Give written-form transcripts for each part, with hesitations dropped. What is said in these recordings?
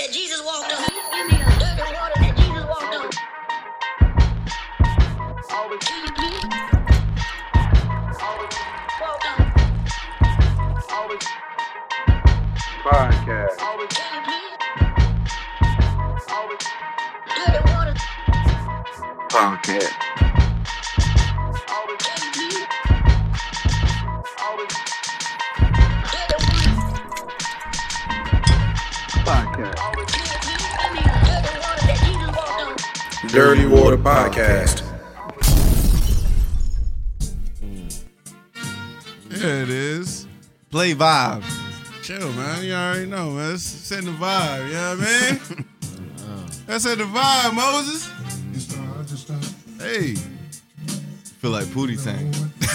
that Jesus walked on. Dirty water that Jesus walked on. Always walked on. Always Podcast. always dirty water. Podcast. Always dirty Podcast. water that Jesus walked on. Dirty Water Podcast. There it is. Play vibes. Chill, man. You already know, man. It's setting the vibe. You know what I mean? That's setting the vibe, Moses. Hey. Feel like Pootie Tank.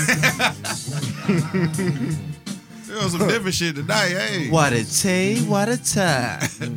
There was some different shit tonight. Hey. What a day, what a time.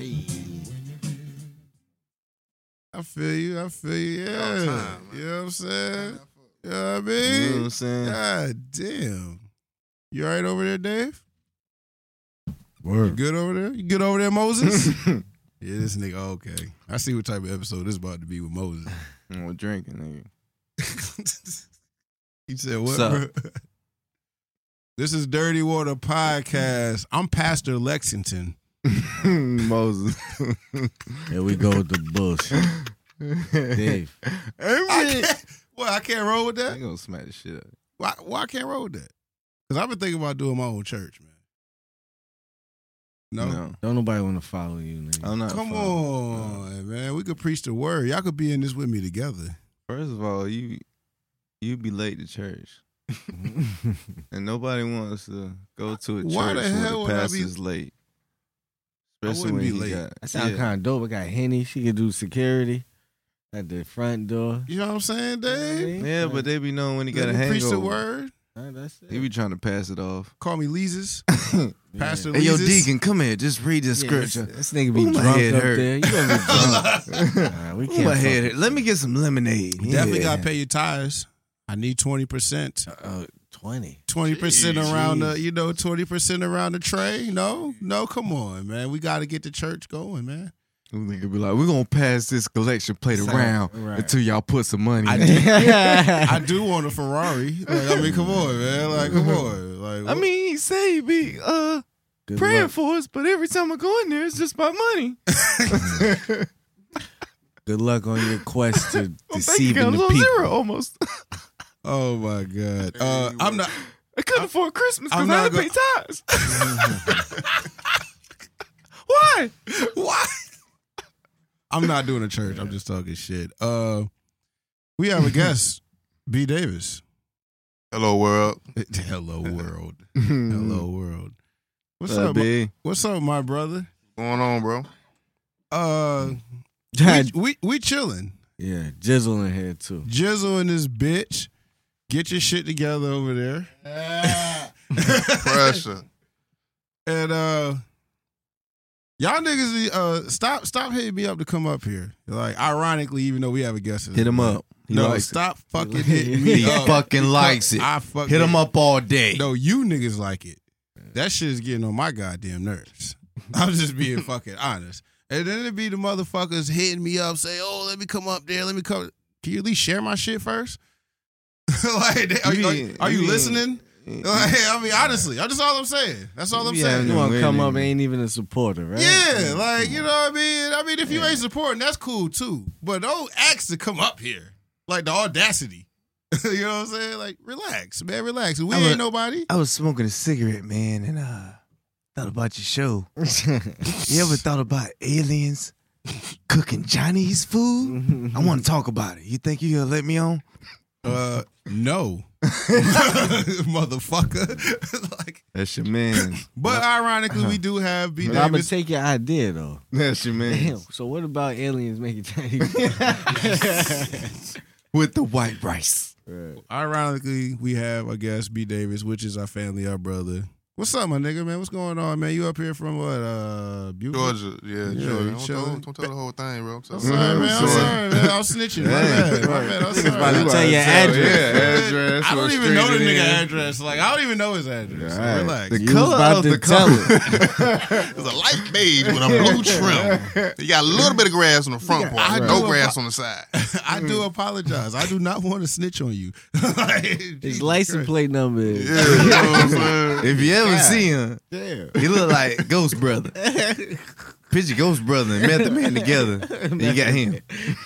I feel you. Yeah. All time, You know what I'm saying? You know what I You mean? know what I'm saying? God damn. You all right over there, Dave? You good over there? You good over there, Moses? Yeah, this nigga, okay. I see what type of episode this about to be with Moses. I'm drinking, nigga. He said, what? What's up? Bro? This is Dirty Water Podcast. I'm Pastor Lexington. Moses. Here we go with the bullshit. Dave. I can't roll with I that? ain't gonna smack the shit up. Why I can't roll with that? Because I've been thinking about doing my own church, man. No? Don't nobody want to follow you, nigga. I'm not. Come following. on, man. We could preach the word. Y'all could be in this with me together. First of all, you be late to church. And nobody wants to go to a church Why the where hell the would I be- pastor's late. I Especially wouldn't when be he late. got That sounds kind of dope. I got Henny. She could do security at the front door. You know what I'm saying, Dave? Yeah, but they be knowing when he got Let a me preach the hangover. word. That's it. He be trying to pass it off. Call me Leeses. Pastor Hey, yo, Leeses. Deacon, come here. Just read this Yeah, scripture. This nigga be Ooh, my drunk head up hurt. there. You gonna be drunk. Nah, we Ooh, can't my fuck head with- hurt. Let me get some lemonade. Definitely Yeah. got to pay your tithes. I need 20%. 20. 20% around the, Jeez. 20% around the tray. No, come on, man. We got to get the church going, man. Nigga be like, we're going to pass this collection plate Sound- around right. until y'all put some money I in. do, I do want a Ferrari. Like, come on, man. Like, come on. Like, I mean, he say he be Good praying luck. for us, but every time I go in there, it's just about money. Good luck on your quest to My bank deceiving account's the on people. zero almost. oh my God. I'm not. I couldn't afford Christmas I'm because I had not to pay tithes. Why? Why? I'm not doing a church. I'm just talking shit. We have a guest, B. Davis. Hello, world. Hello, world. Hello, world. What's What's up? up, B? What's up, my brother? What's going on, bro? We chilling. Yeah, Jizzle in here too. Jizzle and this bitch. Get your shit together over there. Pressure. And y'all niggas stop hitting me up to come up here. Like, ironically, even though we have a guest. Hit him up. He No, likes stop fucking hitting me He up. fucking likes it. I fucking Hit him up all day. No, you niggas like it. That shit is getting on my goddamn nerves. I'm just being fucking honest. And then it be the motherfuckers hitting me up, say, "Oh, let me come up there. Let me come." Can you at least share my shit first? Like, are you listening? Like, I mean, honestly, that's all I'm saying. That's all I'm Yeah, saying. You want to Wait, come nigga. up and ain't even a supporter, right? Yeah, like, you know what I mean? I mean, if you ain't supporting, that's cool too. But don't ask to come up here. Like, the audacity. You know what I'm saying? Like, relax, man, relax. We ain't nobody. I was smoking a cigarette, man, and thought about your show. You ever thought about aliens cooking Chinese food? I want to talk about it. You think you gonna let me on? No. Motherfucker. Like, That's your man. but ironically, we do have B. But I'm gonna Davis. take your idea though. That's your man. Damn. So what about aliens making Chinese? With the white rice. Right. Ironically, we have a guest, B. Davis, which is our family, our brother. What's up, my nigga, man? What's going on, man? You up here from what? Buford? Georgia, Yeah, Georgia. you Don't chilling? tell the whole thing, bro. I'm sorry, man. I'm sorry, man. I was snitching. My bad. I'm Niggas about sorry. to tell your address. address. I don't even know the nigga address. Like, I don't even know his address. So All right. relax. The You was color about of to the tell color. it. It's a light beige with a blue trim. You got a little bit of grass on the front part, I no do grass on the side. I do apologize. I do not want to snitch on you. Like, His Jesus license Christ. plate number is. Yeah, you know what I'm saying? If you ever see him, Damn. he look like Ghost Brother. Picture Ghost Brother and Method Man together. And you got him.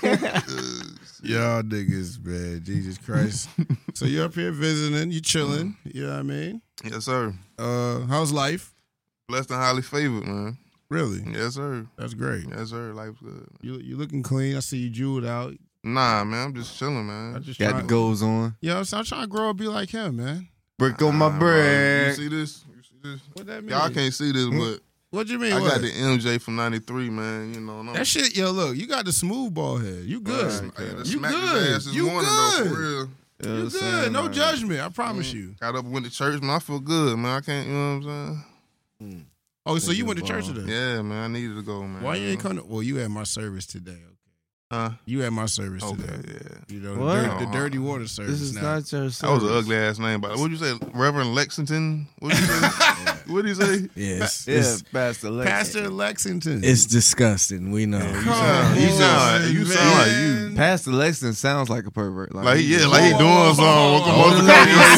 Y'all niggas, man. Jesus Christ. So you're up here visiting. You chilling. You know what I mean? Yes, sir. How's life? Blessed and highly favored, man. Really? Yes, sir. That's great. Yes, sir. Life's good. You looking clean. I see you jeweled out. Nah, man. I'm just chilling, I man. just Got trying, the goals on. You know what I'm saying? I'm trying to grow up, be like him, man. Brick on my Nah, bro. You bread. see this? You see this? What that mean? Y'all can't see this, but What you mean? I what? got the MJ from '93, man. You know, and I'm- That shit, yo, look, you got the smooth ball head. You good. I had to You smack his good. ass this You morning, good. though, for real. You good. No judgment. I promise you. Got up and went to church, man. I feel good, man. I can't, you know what I'm saying? Oh, so you went to church today? Yeah, man. I needed to go, man. Why you ain't come to, well, you had my service today. Okay. Huh? You had my service Okay, today. yeah. You know, What? the dirty water service This is now. not your That was an service. ugly ass name, but what'd you say, Reverend Lexington? What'd you say? What'd you say? Yes. Yeah, It's, Pastor Lex. Pastor Lexington. it's disgusting. We know. You sound like you. Pastor Lexington sounds like a pervert. Like he doing Whoa, something. whoa, Welcome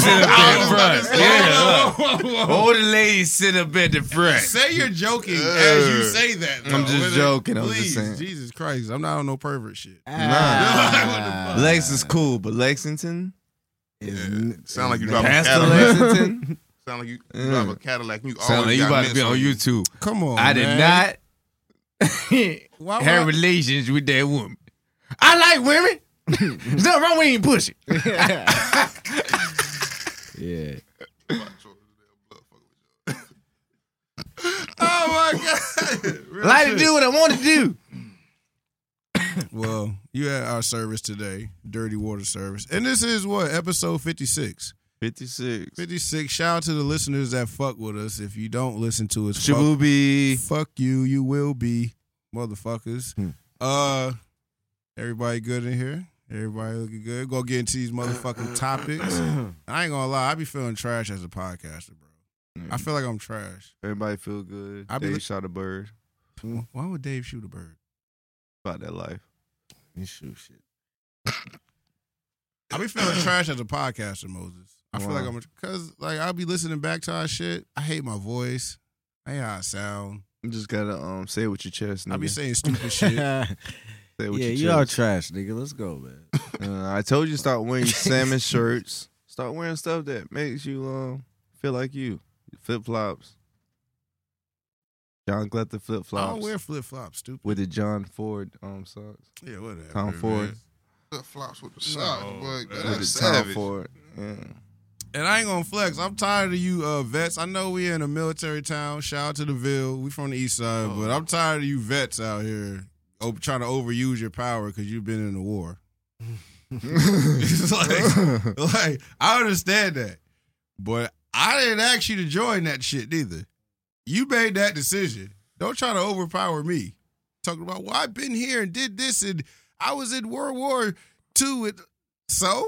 whoa, All the ladies sit up at the front. Say you're joking as you say that. I'm though. just joking. I'm just Please, saying. Jesus Christ. I'm not on no pervert shit. Ah. Lex is cool, but Lexington? Sound like you drive a Pastor Cadillac. Lexington? Sound like you drive a Cadillac. You Sound like always you got about to mints be on you. YouTube. Come on, I did man. not Why- have relations with that woman. I like women. There's nothing wrong with eating pussy. Yeah. Oh, my God. Real I like shit. to do what I want to do. Well, you had our service today, Dirty Water Service. And this is what, episode 56. 56. 56. Shout out to the listeners that fuck with us. If you don't listen to us, fuck, Shabubi. fuck you. You will be, motherfuckers. Everybody good in here? Everybody looking good? Go get into these motherfucking topics. I ain't gonna lie, I be feeling trash as a podcaster, bro. I feel like I'm trash. Everybody feel good. I be Dave look- shot a bird. Why would Dave shoot a bird? About that life. You shoot shit. I be feeling trash as a podcaster, Moses. I feel like Wow. because like I'll be listening back to our shit. I hate my voice. I hate how I sound. You just gotta say it with your chest, nigga. I be saying stupid shit. Yeah, Say it with you your are chest. trash, nigga. Let's go, man. I told you start wearing salmon shirts. Start wearing stuff that makes you feel like you. Flip flops. John Glether flip I flops. don't wear flip flops, stupid. with the John Ford socks. Yeah, whatever. Tom Ford. man. Flip flops with the socks, boy. With That's the Tom savage. Ford. Yeah. And I ain't gonna flex. I'm tired of you vets. I know we in a military town. Shout out to the Ville. We from the east side, but I'm tired of you vets out here trying to overuse your power because you've been in the war. It's like I understand that, but I didn't ask you to join that shit neither. You made that decision. Don't try to overpower me. Talking about, well, I've been here and did this, and I was in World War II. With, so?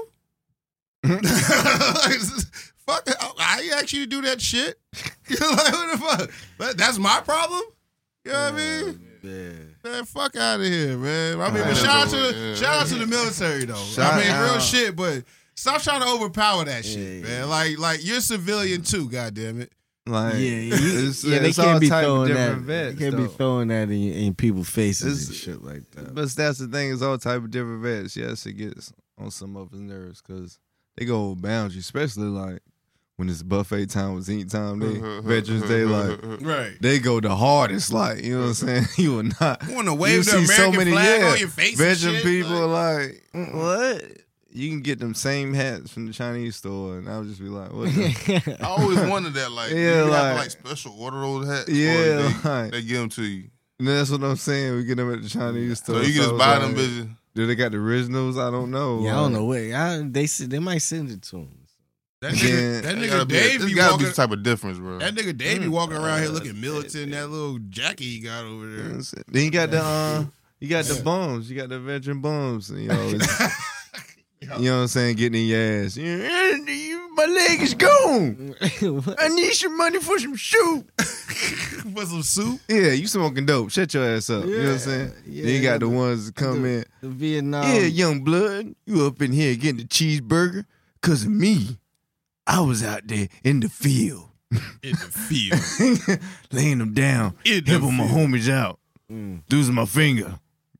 Fuck, I asked you to do that shit. You're like, what the fuck? That's my problem? You know what I mean? Yeah. Man, fuck out of here, man. I mean, but Right. shout Yeah. out to the military though. Shout I mean, real out. shit, but stop trying to overpower that shit, Yeah. man. Like you're civilian too, goddamn it. Like, They it's all can't be type of throwing that. different They vets, can't be though. throwing that in people's faces and It's- shit like that. But that's the thing, it's all type of different vets. Yes, it gets on some of his nerves because they go over boundaries, especially like when it's buffet time, was eat time day, Veterans Day, like Right. they go the hardest, like, you know what I'm saying? You will not. You want to You wave the see American flag on your face and veteran shit? people like, what? You can get them same hats from the Chinese store, and I'll just be like, what the? I always wondered that, like, Yeah, do you have to like- like special order those hats? Yeah, or like- they give them to you. And that's what I'm saying. We get them at the Chinese store. So you can just it's buy like, them bitches. Do they got the originals? I don't know. Yeah, I don't Like, know. Wait, they might send it to him. That Yeah. nigga Dave There's be gotta be walking. some type of difference, bro. That nigga Dave be walking around here looking militant. That little jacket he got over You know there. what I'm saying? Then you got the you got the bums. You got the veteran bums. You know, you know what I'm saying? Getting in your ass. My leg is gone. I need some money for some soup. For some soup. Yeah, you smoking dope. Shut your ass up. You know what I'm saying? Yeah, then you got the ones that come in. The Vietnam. Yeah, young blood, you up in here getting the cheeseburger? Cause of me, I was out there in the field. In the field. Laying them down, In the helping my field. homies out. Losing my finger.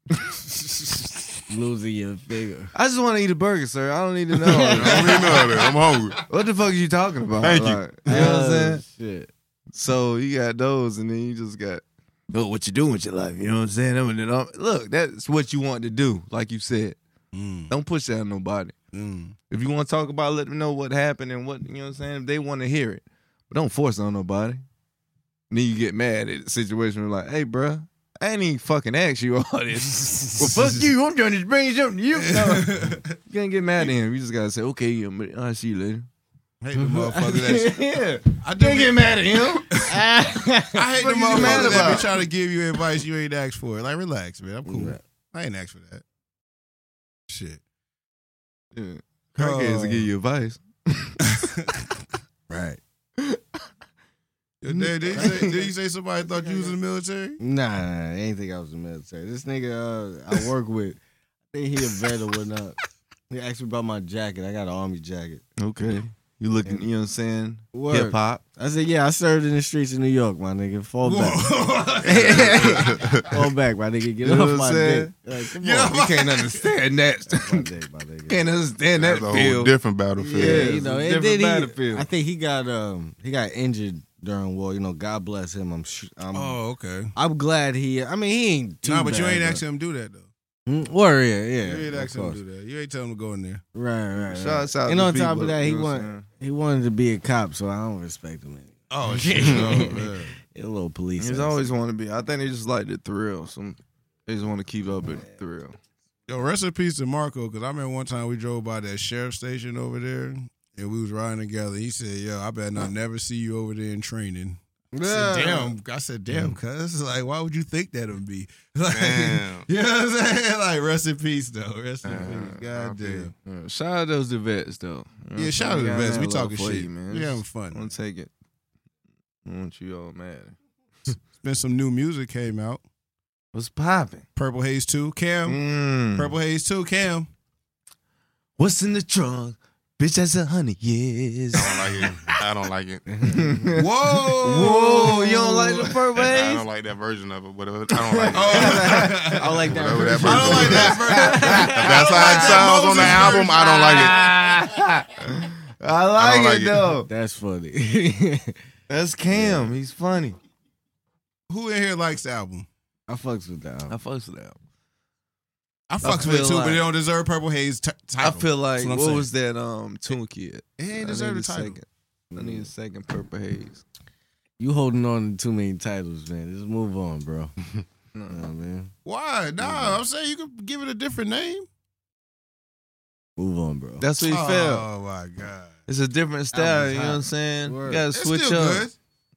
Losing your finger. I just want to eat a burger, sir. I don't need to know. I don't even know that. I'm hungry. What the fuck are you talking about? Thank you. Like, you know what I'm saying? Shit. So you got those, and then you just got, look what you doing with your life. You know what I'm saying? And then, look, that's what you want to do, like you said. Don't push that on nobody. If you want to talk about it, let them know what happened and what, you know what I'm saying? If they want to hear it. But don't force it on nobody. Then you get mad at the situation like, hey, bruh, I ain't even fucking ask you all this. Well, fuck you. I'm trying to bring something to you. No, you can't get mad at him. You just got to say, okay, I'll see you later. I hate the motherfucker that Yeah. I can't get mad at him. I hate the What you motherfucker mad that about? be trying to give you advice you ain't asked for. Like, relax, man. I'm cool. I ain't asked for that. Shit. Yeah. Crackheads will give you advice. Right. Your dad, did you say somebody thought you was in the military? Nah, I ain't think I was in the military. This nigga I work with, I think he a vet or whatnot. He asked me about my jacket. I got an army jacket. Okay. You looking, you know what I'm saying? Word. Hip hop. I said, yeah, I served in the streets of New York, my nigga. Fall back. Fall back, my nigga. Get You know off what my I'm saying? dick. Like, come Yeah, on. You can't understand that. My dick, my nigga. Can't understand that That's a whole feel. different battlefield. Yeah, it's you know, a and different then battlefield. I think he got injured during war. You know, God bless him. Oh, okay. I'm glad he. I mean, he ain't too Nah, but you bad, ain't asking him to do that, though. Warrior, yeah. You ain't of asking him course. to do that. You ain't telling him to go in there. Right. Shouts out And to on top people, of that, you know what I'm he wanted to be a cop, so I don't respect him anymore. Oh, shit. Oh, He a little police. He's ass. always want to be. I think they just like the thrill. They just want to keep up with the thrill. Yo, rest in peace to Marco, because I remember one time we drove by that sheriff station over there, and we was riding together. He said, yo, I better not never see you over there in training. I said, damn, cuz. Like, why would you think that would be? Like, Damn. you know what I'm saying? Like, rest in peace, though. Rest in peace. God damn. Shout out those to vets though. You know what Yeah, I'm shout out saying? to the got vets. mad We love talking for shit. you, man. We having I fun. want to take it. I want you all mad. Been some new music came out. What's popping? Purple Haze 2, Cam. Purple Haze 2, Cam. What's in the trunk? Bitch, that's 100 years. I don't like it. Whoa! Whoa, you don't like the Purple I Haze? don't like that version of it. Whatever. I don't like it. I don't like that. Whatever that version. version I don't like that, bro. If that's how it sounds on the album, I don't like it. I like don't it like it. though. That's funny. That's Cam. He's funny. Who in here likes the album? I fucks with that. I fucks with that. I fucks feel with it too, like- but it don't deserve Purple Haze title. I feel like That's what I'm saying. was that Tune Kid? It ain't I deserve need the a title. second. I need a second Purple Haze. You holding on to too many titles, man. Just move on, bro. No. Man. Why? Nah, I'm saying you could give it a different name. Move on, bro. That's what he felt. Oh my god, It's a different style. was You know hot. what I'm saying? Word. You gotta it's switch still up. good.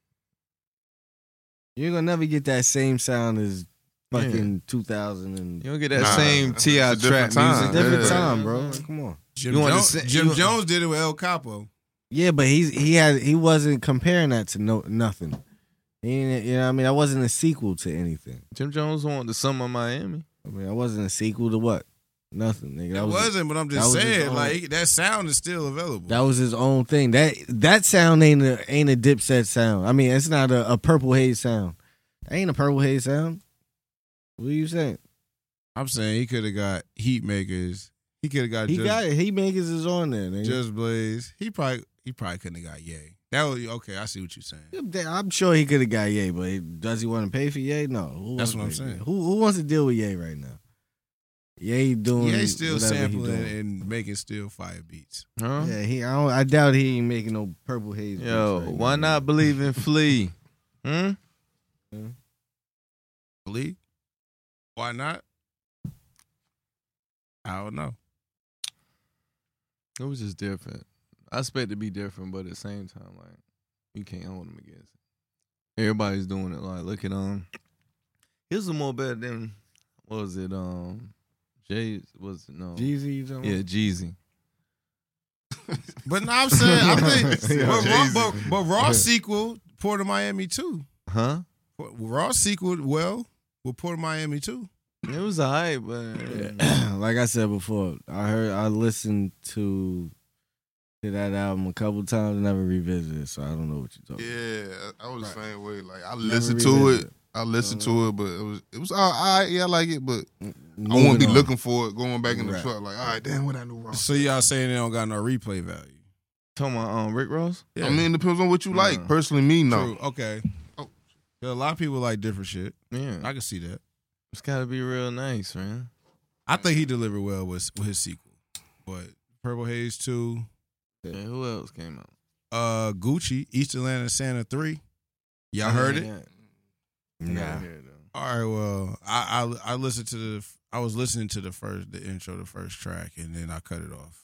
You're gonna never get that same sound as fucking 2000 and You don't get that Nah, same it's Ti a trap different time. music. different Yeah. time, bro. Like, come on. Jim, You want to Jones, say- Jim you- Jones did it with El Capo. Yeah, but he wasn't comparing that to nothing. He ain't, you know what I mean? That wasn't a sequel to anything. Jim Jones wanted the Summer Miami. I mean, that wasn't a sequel to what? Nothing, nigga. That It was wasn't, but I'm that just was his saying, own- like that sound is still available. that was his own thing. That sound ain't a Dipset sound. I mean, it's not a Purple Haze sound. That ain't a Purple Haze sound. What are you saying? I'm saying he could have got Heat Makers. He could have got He just, got it. He Makers is on there, nigga. Just Blaze. He probably couldn't have got Ye. That was okay. I see what you're saying. I'm sure he could have got Ye, but does he want to pay for Ye? No. Who That's wants what to I'm pay for saying. Ye? Who wants to deal with Ye right now? Ye doing. Ye still whatever he sampling doing. and making still fire beats. Huh? Yeah, I doubt he ain't making no Purple Haze. beats Yo, right why now. not believe in Flea? Lee? Why not? I don't know. It was just different. I expect it to be different, but at the same time, like you can't hold them against it. Everybody's doing it. Like, look at his is more better than what was it? Jay was it no? Jeezy, you talking Yeah, about? Jeezy. But now I'm saying, I think, Yeah, but Raw sequel, Port of Miami too. Huh? Raw sequel, well, with Port of Miami too. It was alright, but Like I said before, I listened to that album a couple times, never revisited, so I don't know what you're talking about. Yeah, I was the same way. Like I Never listened to it. revisit. I listened to it, but it was all right. Yeah, I like it, but I Moving won't be on. looking for it going back in the Right. truck. Like, all right, damn, what I knew wrong. So y'all saying they don't got no replay value? talking about Rick Ross. Yeah. I mean, it depends on what you like. Nah. Personally, me, no. True. Okay. Oh. Yeah, a lot of people like different shit. Yeah, I can see that. it's gotta be real nice, man. I think he delivered well with his sequel. But Purple Haze 2, Yeah, who else came out? Gucci, East Atlanta Santa 3. Y'all heard it? Nah. All right, well, I listened to I was listening to the intro, the first track, and then I cut it off.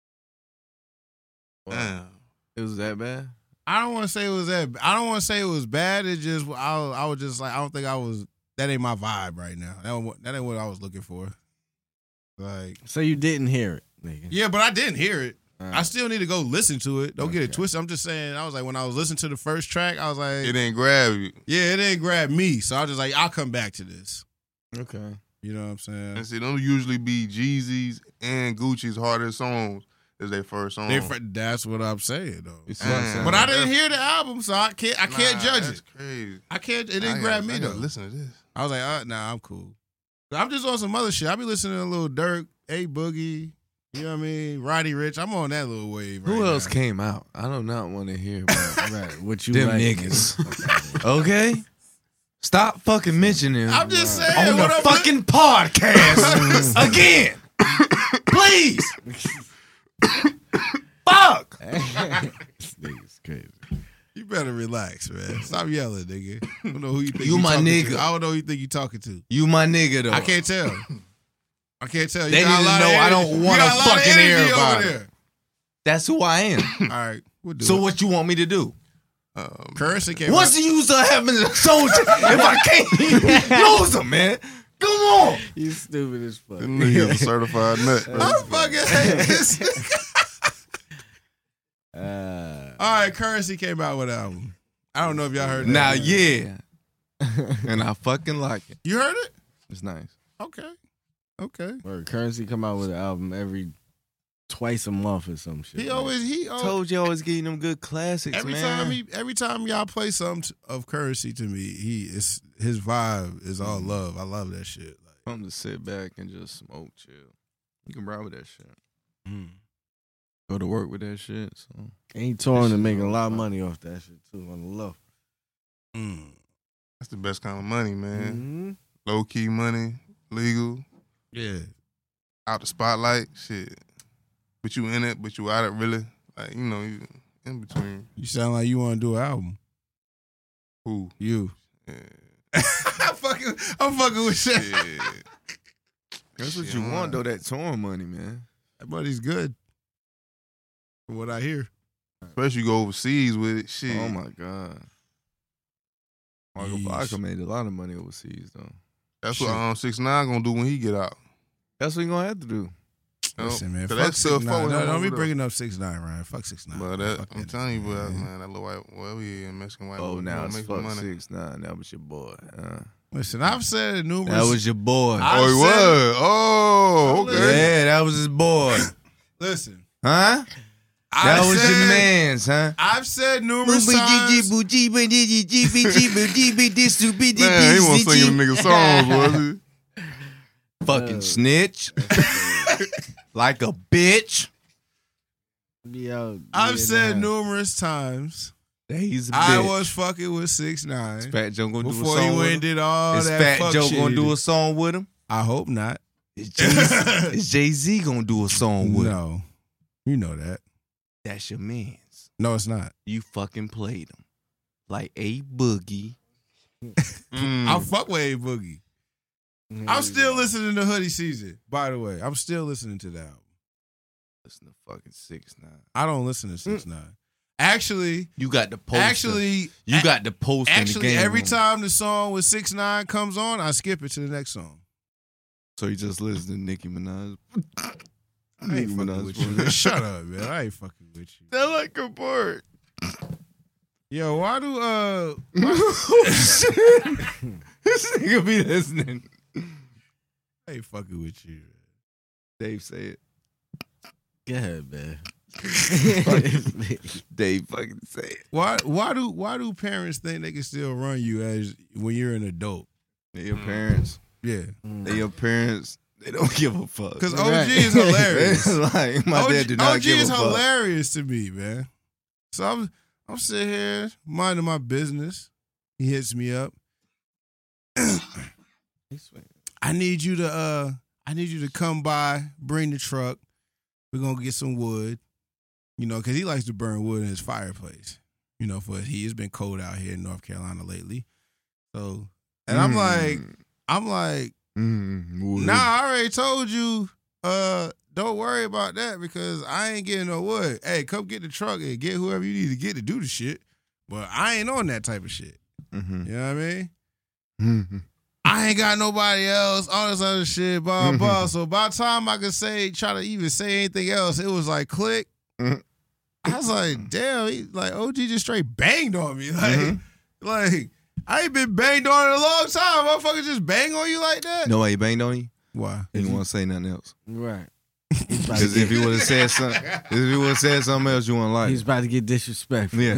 Damn. It was that bad? I don't want to say it was that. I don't want to say it was bad. It just I was just like I don't think I was. That ain't my vibe right now. That ain't what I was looking for. Like So you didn't hear it, nigga. yeah, but I didn't hear it. All I right. still need to go listen to it. Don't get it Okay. twisted. I'm just saying. I was like when I was listening to the first track, I was like, It didn't grab you. yeah, it didn't grab me. So I was just like, I'll come back to this. Okay. You know what I'm saying? And see, don't usually be Jeezy's and Gucci's hardest songs as their first song. That's what I'm saying though. It's what I'm saying. But I didn't hear the album, so I can't judge that's it. Crazy. I can't. It didn't I grab gotta- me I gotta though. Listen to this. I was like, nah, I'm cool. But I'm just on some other shit. I be listening to a little Dirk, A Boogie, you know what I mean? Roddy Rich. I'm on that little wave. Who right else now. came out? I do not want to hear about Right. What you them like, niggas. Okay? Stop fucking mentioning them. I'm just saying. On the what I'm- fucking podcast again. Please. Fuck. This nigga's crazy. You better relax, man. Stop yelling, nigga. I don't know who you think You my talking nigga. To. I don't know who you think you talking to. You my nigga, though. I can't tell. I can't tell. You They got a need to lot of know I energy. don't You wanna got a lot of fucking hear energy about over it. there. That's who I am. All right, we'll do So it. what you want me to do? Currency came What's out. the use of having a soldier if I can't use him, man? Come on. You stupid as fuck. This nigga's a certified nut. bro. I fucking hate this. Uh, All right, Currency came out with an album. I don't know if y'all heard that. Now, yeah. And I fucking like it. You heard it? It's nice. Okay. Okay. or Currency come out with an album twice a month or some shit. He right? always Told you always getting them good classics, every man. time y'all play something of Currency to me, his vibe is all love. I love that shit. Like, Something to sit back and just smoke, chill. You can ride with that shit. Go to work with that shit. So And he touring and making a lot of money off that shit too on the low. That's the best kind of money, man. Mhm. Low key money, legal, yeah. out the spotlight, shit. But you in it, but you out it really. Like, you know, you in between. You sound like you want to do an album. Who? You. Yeah. I'm fucking with shit. Shit. that's what Shit, you man. want, though, that touring money, man. That money's good. From what I hear. Especially you go overseas with it. Shit. Oh, my God. Michael Yeesh. Barker made a lot of money overseas, though. That's Shit. what 6ix9ine gonna do when he get out. That's what you going to have to do. You know? Listen, man. 'Cause Fuck that's still 6ix9ine. fucking Don't be over bringing up 6ix9ine, Ryan. Fuck 6ix9ine. But that, Fuck I'm that telling you, nigga, bro, man. man, that little white, well, we in Mexican white. Oh, boy, now gonna it's make fuck some money. 6ix9ine. That was your boy. Listen, I've said it numerous. That was your boy. I- Oh, he said was. Oh, okay. Yeah, that was his boy. Listen. Huh? That was your man's, huh? I've said numerous times. Man, he wasn't singing the nigga songs, was he? Fucking snitch. Like a bitch. Yo, I've yeah, said nah. numerous times. That he's a bitch. I was fucking with 6ix9ine Fat Joe gonna do a before song he with went him? and did all Is that Fat fuck Joe shit gonna he do did. a song with him? I hope not. Is Jay-Z gonna do a song with him? No. You know that. That's your man's. No, it's not. You fucking played him. Like A Boogie. I'll fuck with A Boogie. Yeah, I'm still listening to Hoodie Season, by the way. I'm still listening to that album. Listen to fucking 6ix9ine. I don't listen to 6ix9ine. Actually, You got the poster. You got the poster. in the actually, game every room. time the song with 6ix9ine comes on, I skip it to the next song. So you just listen to Nicki Minaj. I ain't fucking with you. Man. Shut up, man. I ain't fucking with you. That like a bird. Yo, why do This nigga be listening. I ain't fucking with you. Dave say it. Go ahead, man. Dave fucking say it. Why do parents think they can still run you as when you're an adult? They your parents. Yeah, They your parents. They don't give a fuck. because Right. OG is hilarious. Like my dad did not OG give a is fuck. hilarious to me, man. So I'm sitting here minding my business. He hits me up. I need you to come by, bring the truck. We're gonna get some wood. You know, because he likes to burn wood in his fireplace. You know, it's been cold out here in North Carolina lately. So, and I'm like, wood. nah, I already told you, don't worry about that because I ain't getting no wood. Hey, come get the truck and get whoever you need to get to do the shit. But I ain't on that type of shit. Mm-hmm. You know what I mean? Mm-hmm. I ain't got nobody else, all this other shit, blah, blah. So by the time I could try to even say anything else, it was like click. Mhm. I was like, damn, OG just straight banged on me. Like I ain't been banged on in a long time. Motherfucker just bang on you like that? Know why he banged on you? Why? He didn't want to say nothing else. Right. Because if he would have said something else, you wouldn't like He's it. about to get disrespectful. Yeah.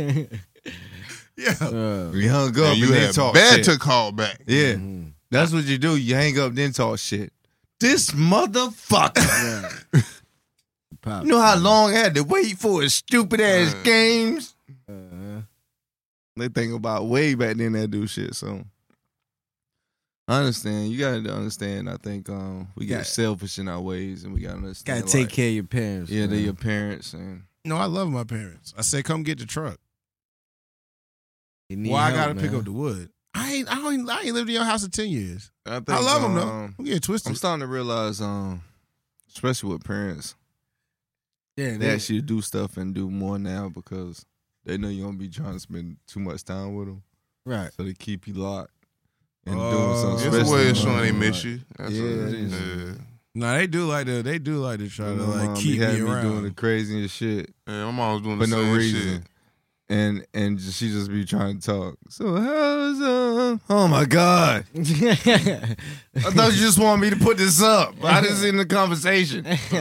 Yeah. We hung up And and you then had talk bad shit. to call back. Yeah. Mhm. That's what you do. You hang up, then talk shit. This motherfucker. Right. Pop. You know how long I had to wait for his stupid ass games? They think about way back then that do shit. So I understand. You gotta understand. I think we get selfish in our ways, and we gotta understand. Gotta take care of your parents. Yeah, man. they're your parents, and No, I love my parents. I said, come get the truck. You need Well, I help, gotta man. pick up the wood. I ain't lived in your house in 10 years. I think I love them though. Don't get it I'm twisted. starting to realize, especially with parents, Yeah, they ask you to do stuff and do more now because they know you're gonna be trying to spend too much time with them, right. so they keep you locked and Oh, doing something. It's a way of special. showing they miss you. That's Yeah, what it it is. is. No, they do like to. They do like to try to My like mom be keep me having around. doing the craziest shit Yeah, my mom was doing for the no same reason. shit. And she just be trying to talk. So how's oh my God. I thought you just wanted me to put this up. I didn't see in the conversation.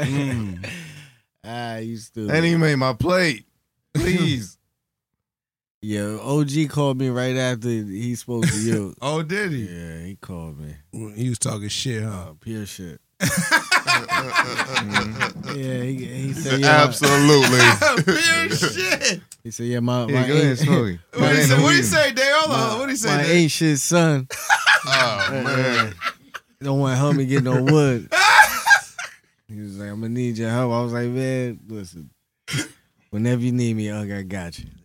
You stupid. And he made my plate. Please. Yo, OG called me right after he spoke to you. Oh, did he? Yeah, he called me. He was talking shit, huh? Pure shit. Yeah, he said, Absolutely. Pure shit. He said, yeah, my Yeah, go ahead, ain't, smoke it. What he say, Dave? Hold on. What he say, my Dave? ain't shit son. Oh man. Don't want to help me get no wood. He was like, I'm gonna need your help. I was like, man, listen, whenever you need me, I got you.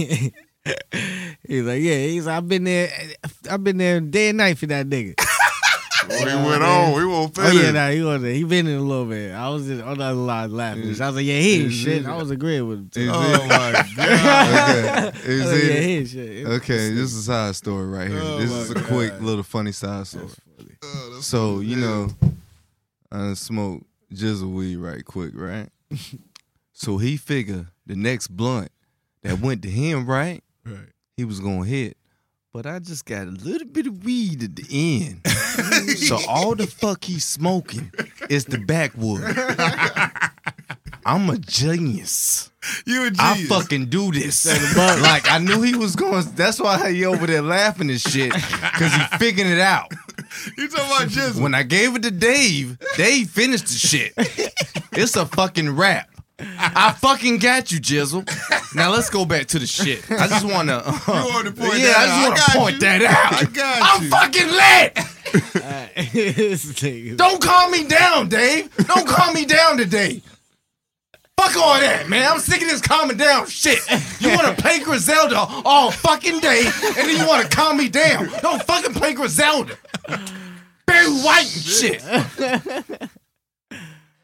He's like, yeah. He's like, I've been there day and night for that nigga. When he went on, we won't Oh finish. yeah, nah, he was there. He been in a little bit. I was on the other line laughing. I was like, yeah, he ain't shit. I was agreeing with him too. Oh my god. Okay. I was like, yeah, he ain't shit. Okay, this is a side story right here. Oh This my is a God. quick little funny side story. Oh, that's So, funny. you know, I smoked jizzle weed right quick, right? So he figured the next blunt that went to him, right? Right. He was gonna hit. But I just got a little bit of weed at the end. So all the fuck he's smoking is the backwood. I'm a genius. You a I genius. fucking do this. Like I knew he was going. That's why he over there laughing and shit because he figuring it out. You talking about Jizzle? When I gave it to Dave finished the shit. It's a fucking rap. I fucking got you, Jizzle. Now let's go back to the shit. I just want to. wanted to point yeah, that I just out. want I to got point you. that out. I got I'm you. fucking lit. This nigga- Don't calm me down, Dave. Don't calm me down today. Fuck all that, man. I'm sick of this calming down shit. You want to play Griselda all fucking day, and then you want to calm me down. Don't fucking play Griselda. Barry White and shit.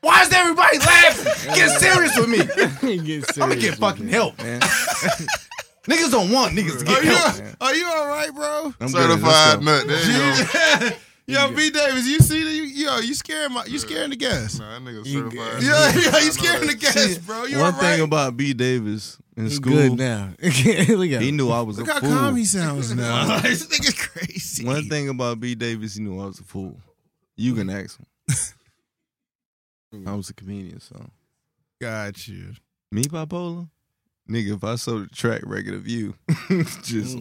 Why is everybody laughing? Get serious with me. Get I'm gonna get fucking help, man. Niggas don't want niggas to get help. Are you all right, bro? I'm good. Certified Let's go. nut. There you go. Yo, B Davis, you see you scaring the guests. Nah, that nigga You certified. Yeah, you scaring the guests, bro. You One all thing right? about B. Davis in He's school, good now. Look at he him. knew I was Look a how fool. calm he sounds now. This nigga's crazy. One thing about B. Davis, he knew I was a fool. You can ask him. I was a comedian, so. Got you. Me bipolar? Nigga, if I saw the track record of you, just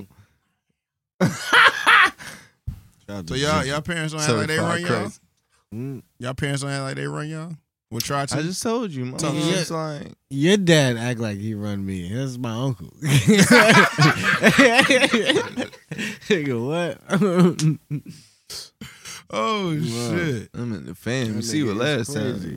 So y'all parents don't act like they run certified y'all? crazy. Y'all parents don't act like they run y'all? We'll try to. I just told you, man. Talk- It's like, Your dad act like he run me. That's my uncle. Nigga, what? Oh shit. I'm in the fam. You That see what nigga is last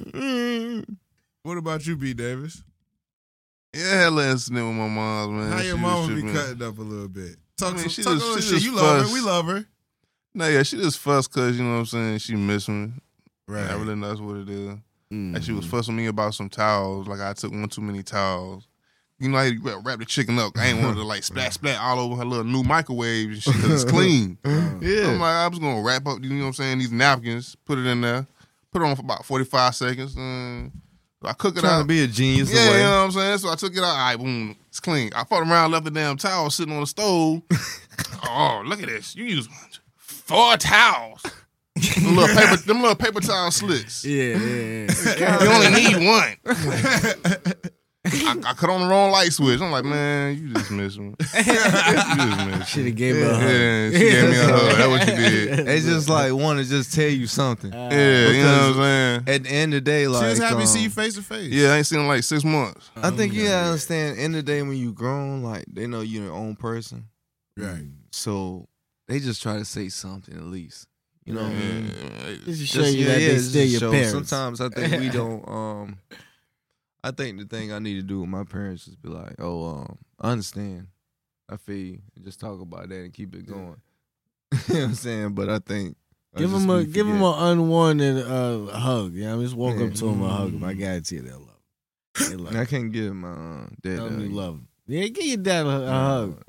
time? What about you, B Davis? Yeah, I had an incident with my mom, man. How She your was mama be tripping. cutting up a little bit? Talk I mean, to she talk just- a little she shit. just You love her. fuss. We love her. Nah, yeah, she just fussed because, you know what I'm saying, she missed me. Right. I really know that's what it is. Mm. And she was fussing me about some towels. Like, I took one too many towels. You know how you wrap the chicken up. I ain't wanted to, like, splat all over her little new microwave and shit because it's clean. Yeah. I'm like, I was going to wrap up, you know what I'm saying, these napkins, put it in there, put it on for about 45 seconds. I cook it Trying out. to be a genius. Yeah, away. you know what I'm saying? So I took it out. All right, boom, it's clean. I fought around, left the damn towel sitting on the stove. Oh, look at this. You use 4 towels. Them little paper towel slits. Yeah. You only need one. I cut on the wrong light switch. I'm like, man, you just missed me. You just missed Should me. have gave her a hug. Yeah, she gave me a hug. That's what you did. They just like want to just tell you something. Yeah, you know what I'm saying? At the end of the day, She like, just happy to see you face to face. Yeah, I ain't seen her in like 6 months. I think you gotta understand. End of the day, when you grown, like they know you're your own person, Right. so they just try to say something at least. You know what I mean? Just to show you that they just still to your show. parents. Sometimes I think we don't. I think the thing I need to do with my parents is be like, I understand. I feel you. And just talk about that and keep it going. You know what I'm saying? But I think Give him an unwanted hug. Yeah, just walk up to him and hug him. I guarantee you they'll love him. They love him. I can't give my dad. Tell a him you hug. love him. Yeah, give your dad a hug.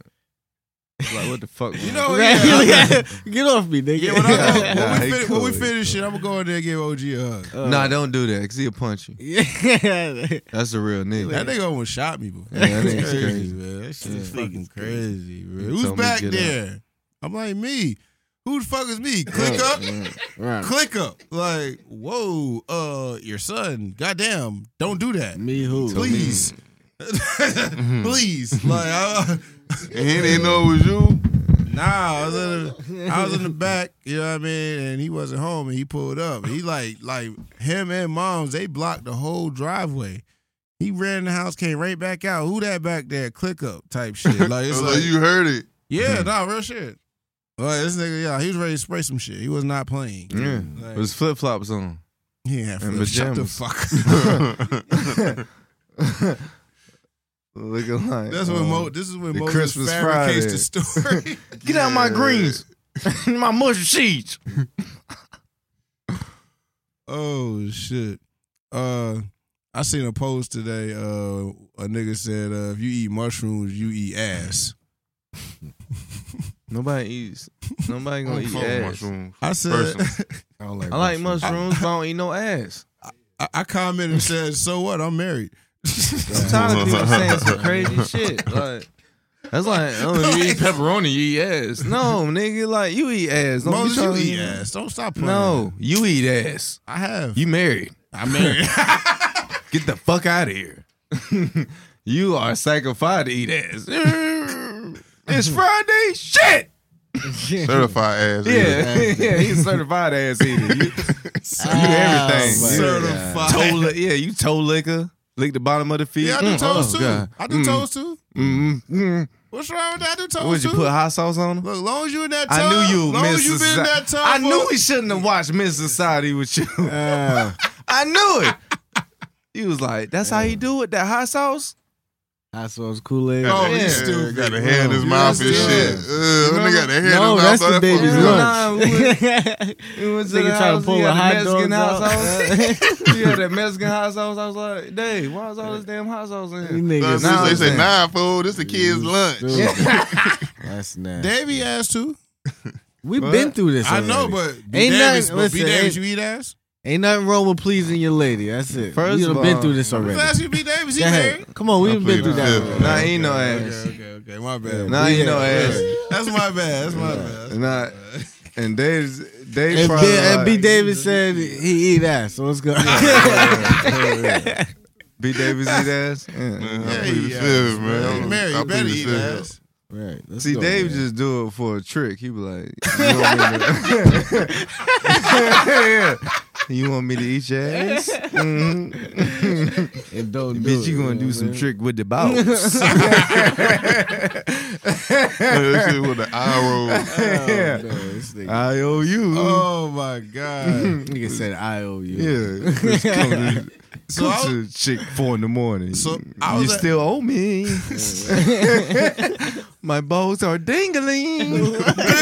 Like what the fuck? You man? know, Right? Get off me, nigga. Yeah, when Nah, we he finish, cool. when we finish shit, I'm gonna go in there and give OG a hug. Nah, don't do that because he'll punch you. Yeah. That's a real nigga. That nigga almost shot me before. Yeah, that That's nigga's crazy. man. That shit is Yeah. fucking crazy, man. He Who's told me back to get there? I'm like, me. Who the fuck is me? Click up. Right. Click up. Like, whoa, your son. Goddamn. Don't do that. Me who? Please. Please. Like, And he didn't know it was you. nah, I was in the back, you know what I mean? And he wasn't home and he pulled up. He like him and moms, they blocked the whole driveway. He ran in the house, came right back out. Who that back there? Click up type shit. Like it's So like, you heard it. yeah, nah, real shit. Like this nigga, yeah, he was ready to spray some shit. He was not playing. Yeah, Like, with his flip flops on. he had and flips. Shut the pajamas. fuck. Looking like That's when this is when the Moses Christmas fabricates Friday. the story. Get out my greens, my mush sheets. Oh shit. I seen a post today. A nigga said, if you eat mushrooms, you eat ass. Nobody gonna eat Fuck ass. mushrooms. I said, Personally. I don't like I like mushrooms, but I don't eat no ass. I commented and said, so what? I'm married. I'm tired of people saying some crazy shit. Like that's like, oh, you eat pepperoni, you eat ass. No, nigga, like you eat ass. Don't Moses, be you trying eat to ass. Don't stop playing. No, you eat ass. I have. You married. I'm married. Get the fuck out of here. You are sacrificed to eat ass. It's Friday. Shit. Certified ass. Yeah, he's certified ass eater. You everything. Certified. You toe licker. Lick the bottom of the feet. Yeah, I do toes too. God. I do toes too. What's wrong with that? I do toes Would you too. put hot sauce on them? Look, long as you in that tub. I knew you, long Miss as you been in that tub. I knew for- we shouldn't have watched Miss Society with you. I knew it. He was like, "That's how you do it. That hot sauce." Hot sauce Kool-Aid. Oh, yeah, you stupid. got a hair in his Oh, mouth and that's shit. good. When they got the hair in his No, mouth, that's the that baby's fucking- lunch. We went to Nigga the trying to house, pull he a had hot Mexican dogs hot out. sauce. He had that Mexican hot sauce. I was like, Dave, why is all this damn hot sauce in You here? niggas. Nah, Nah, they say, I'm nah, fool, this the kid's lunch. That's nasty. Davey ass too. We've been through this. I know, already. but Ain't Davis, nothing- but listen, B. Davis, ain't- you eat ass? Ain't nothing wrong with pleasing your lady. That's it. First we of done been all, through this I'm already. asking B. Davis, he Go married. ahead. Come on, we've been through that. plead already. Nah, ain't no ass. Okay, my bad. Nah, ain't no ass. That's my bad. That's my bad. Nah, and Dave And probably B, like, Davis said he eat ass. So let's go. B. Davis eat ass. Yeah. Man, I Yeah, plead the yeah. fifth, man. You married, I you better plead the eat fifth. ass. Right. Let's See, go, Dave man. just do it for a trick. He be like, you want me to, yeah. You want me to eat your ass? Mhm. And don't do Bitch, it, you gonna know do what some I'm saying? trick with the balls. That shit with the eye roll. Oh, man, this nigga, I owe you. Oh my god. nigga said I owe you. Yeah. Just come to, So come I to chick 4 a.m. So I you was at- still owe me. My balls are dingling.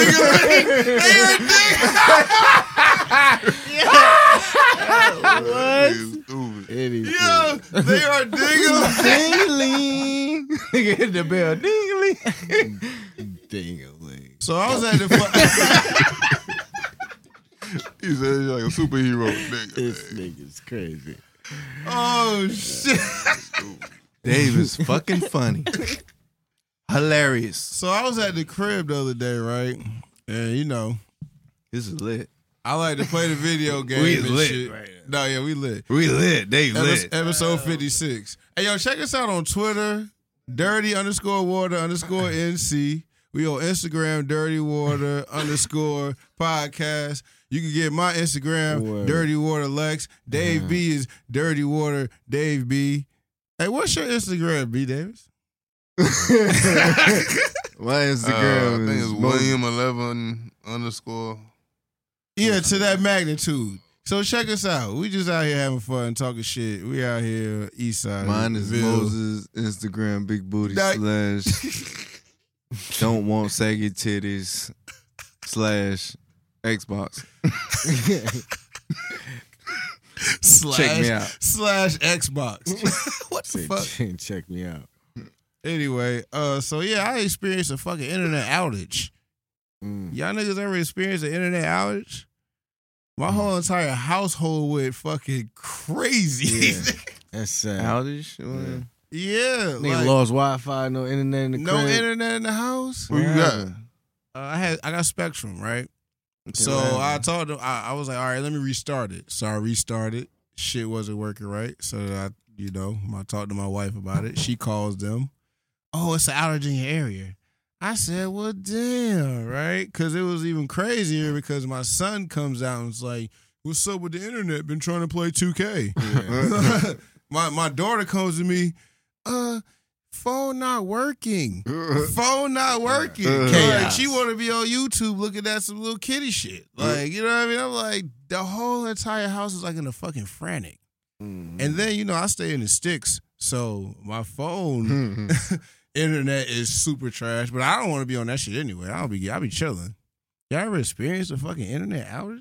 What? Stupid. Anything. Yeah, they are dingling. Dingling. Nigga hit the bell. Dingling. Ding-a-ling. So I was at the He said he's like a superhero. Nigga. This nigga's crazy. Oh shit. Dave is fucking funny. Hilarious. So I was at the crib the other day, right? And you know, This is lit. I like to play the video game. We and lit shit. right No, yeah, we lit. We lit. Dave lit. Episode 56. Hey, yo, check us out on Twitter, dirty_water_NC. We on Instagram, dirtywater_podcast. You can get my Instagram, Word. Dirty Water Lex. Dave B is Dirty Water Dave B. Hey, what's your Instagram, B Davis? My I Instagram think is it's William11_. Yeah, to that magnitude. So check us out. We just out here having fun, talking shit. We out here east side. Mine is Ville. Moses Instagram big booty That- / don't want saggy titties / Xbox. Check me out. / Xbox. What the fuck? Check me out. Anyway, so yeah, I experienced a fucking internet outage. Y'all niggas ever experienced an internet outage? My whole entire household went fucking crazy. Yeah. That's sad. Outage? Yeah, Nigga like, lost Wi-Fi, no internet in the no crib. internet in the house. Who you got? I got Spectrum, right? So I told them, I was like, all right, let me restart it. So I restarted. Shit wasn't working right. So I talked to my wife about it. She calls them. Oh, it's an outage in your area. I said, well, damn, right? Because it was even crazier because my son comes out and is like, what's up with the internet? Been trying to play 2K. my daughter comes to me, phone not working. Phone not working. Like, she want to be on YouTube looking at some little kitty shit. Like, you know what I mean? I'm like, the whole entire house is like in a fucking frantic. And then, I stay in the sticks. So my phone internet is super trash, but I don't want to be on that shit anyway. I'll be chilling. Y'all ever experienced a fucking internet outage?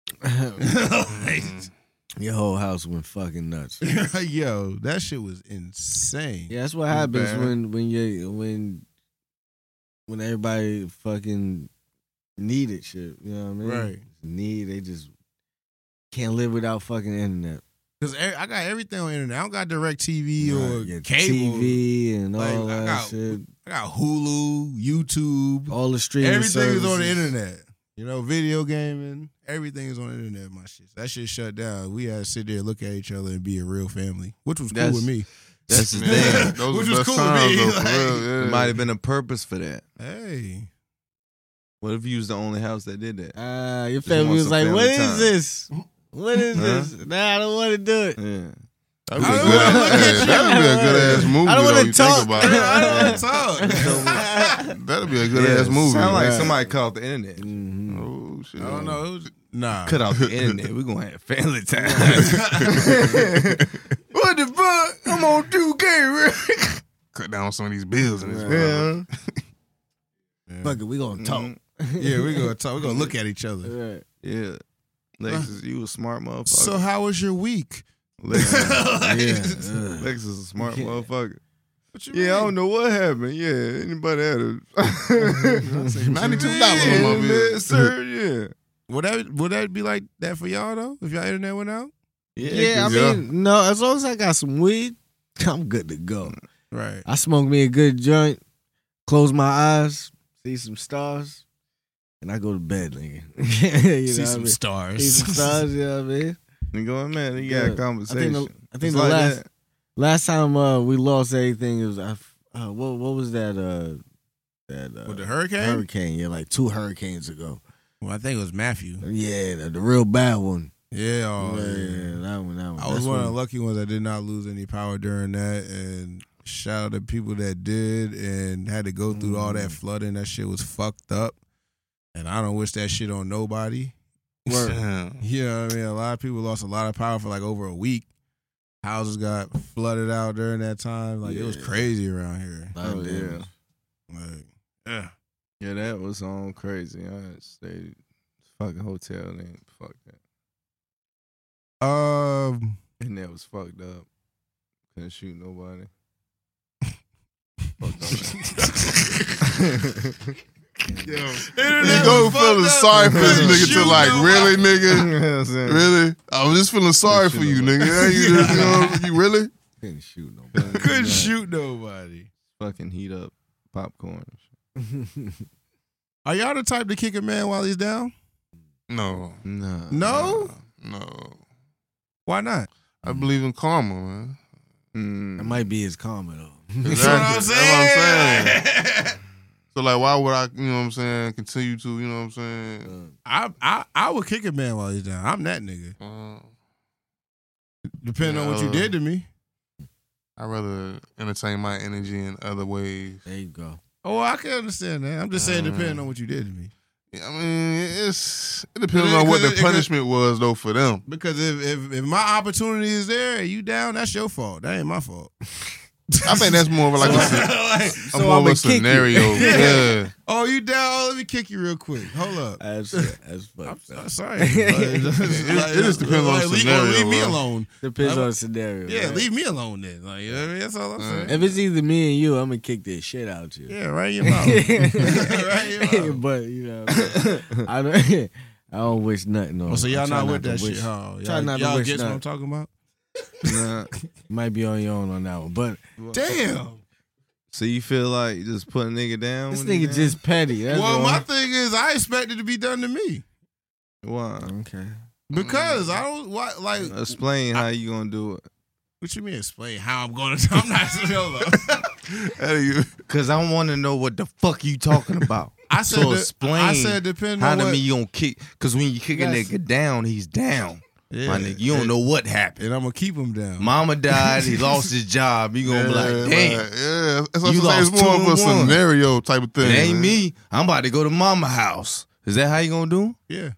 Your whole house went fucking nuts. Yo, that shit was insane. Yeah, that's what happens bad. when everybody fucking needed shit. You know what I mean? Right. They just can't live without fucking internet. Because I got everything on internet. I don't got DirecTV or Right, yeah, cable. TV and Like, all I that got- shit. I got Hulu, YouTube. All the streaming Everything is on the services. internet. Video gaming. Everything is on the internet, my shit. That shit shut down. We had to sit there, look at each other, and be a real family, which was cool That's- with me. That's the Man, thing. those Which are the was best cool with times, me, though, for like- real, There yeah. might have been a purpose for that. Hey. What if you was the only house that did that? Your Just family want was some like, family "What is time." this? What is Huh? this? Nah, I don't want to do it." Yeah. That'd be I a don't good wanna look at ass. you. That'd be a good ass movie. I don't though, wanna you talk. Think about I it. don't want to talk. That'd be a good ass movie. Sound like man. somebody called the internet. Mhm. Oh shit. I don't know. It was, nah. Cut out the internet. We're gonna have family time. What the fuck? I'm on 2K. cut down on some of these bills in this. Yeah. world. Yeah. Fuck it, we gonna talk. Yeah, we gonna talk. We gonna look at each other. Right. Yeah. Lexus, you a smart motherfucker. So how was your week? Lexus, Yeah. Lexus is a smart motherfucker. What you Yeah, I don't know what happened. Yeah, anybody had a $92 on my bill. Yes, sir. Yeah. Would that be like that for y'all though? If y'all internet went out? Yeah, I 'cause- mean, no, as long as I got some weed, I'm good to go. Right. I smoke me a good joint, close my eyes, see some stars, and I go to bed, nigga. You See know what I some mean? stars. See some stars, you know what I mean? Nigga, man, you got Yeah. a conversation. I think It's the like last that. last time we lost everything, it was what was that With the hurricane? hurricane? Yeah, like 2 hurricanes ago. Well, I think it was Matthew. Yeah, the real bad one. Yeah. Oh, yeah, yeah. that one. I was That's one of the when- lucky ones that did not lose any power during that, and shout out to people that did and had to go through all that flooding. That shit was fucked up, and I don't wish that shit on nobody. Damn. You know what I mean? A lot of people lost a lot of power for like over a week. Houses got flooded out during that time. Like it was Yeah. crazy around here. Oh, yeah. Like, yeah. Yeah, that was on crazy. I stayed fucking hotel and fuck that. And that was fucked up. Couldn't shoot nobody. Fucked up. You go feeling sorry for this nigga to like, really, You nigga? know what I'm saying? Really? I was just feeling sorry for you, nigga. Yeah, you really? Couldn't shoot nobody. Couldn't shoot nobody. Fucking heat up popcorn. Are y'all the type to kick a man while he's down? No. Nah. No? No. Why not? I believe in karma, man. That might be his karma though. That's what I'm saying. So like, why would I, you know what I'm saying, continue to, you know what I'm saying? I would kick a man while he's down. I'm that nigga. Depending on what you Yeah. did to me. I'd rather entertain my energy in other ways. There you go. Oh, I can understand that. I'm just saying depending on what you did to me. I mean, it depends on what the punishment was though for them. Because if my opportunity is there and you down, that's your fault. That ain't my fault. I think that's more of like So more of I'ma a kick you. scenario. Yeah. Oh, you down? Oh, let me kick you real quick. Hold up. That's fucked up. I'm sorry. It just depends on the scenario, Leave me bro. alone. Depends on the scenario. Yeah, right? leave me alone then. Like, you know what I mean? That's all I'm saying. If it's either me and you, I'm gonna kick this shit out you. Yeah, right in your mouth. Right in your mouth. But you know, I don't wish nothing on. Oh, so y'all I'm trying not with to that wish- shit, huh? Try Y'all, not to y'all wish get what I'm nothing. talking about? Nah. Might be on your own on that one, but Damn. So you feel like just put a nigga down? this when he nigga down? just petty. That's Well, all. my thing is, I expect it to be done to me Why? Okay. because I don't like. Explain how you gonna do it. What you mean? Explain how I'm going to? I'm not. Hey, you- Cause I want to know what the fuck you talking about. I said. So de- explain I said depending How on to what. me you gonna kick? Cause when you kick a Yes. nigga down, he's down. Yeah. My nigga, you don't know what happened. And I'm gonna keep him down. Mama died. He lost his job. You gonna be like, damn. yeah. That's what You I'm saying. It's lost more of a 2-1. scenario type of thing. It ain't man. me. I'm about to go to mama house. Is that how you gonna do? Yeah.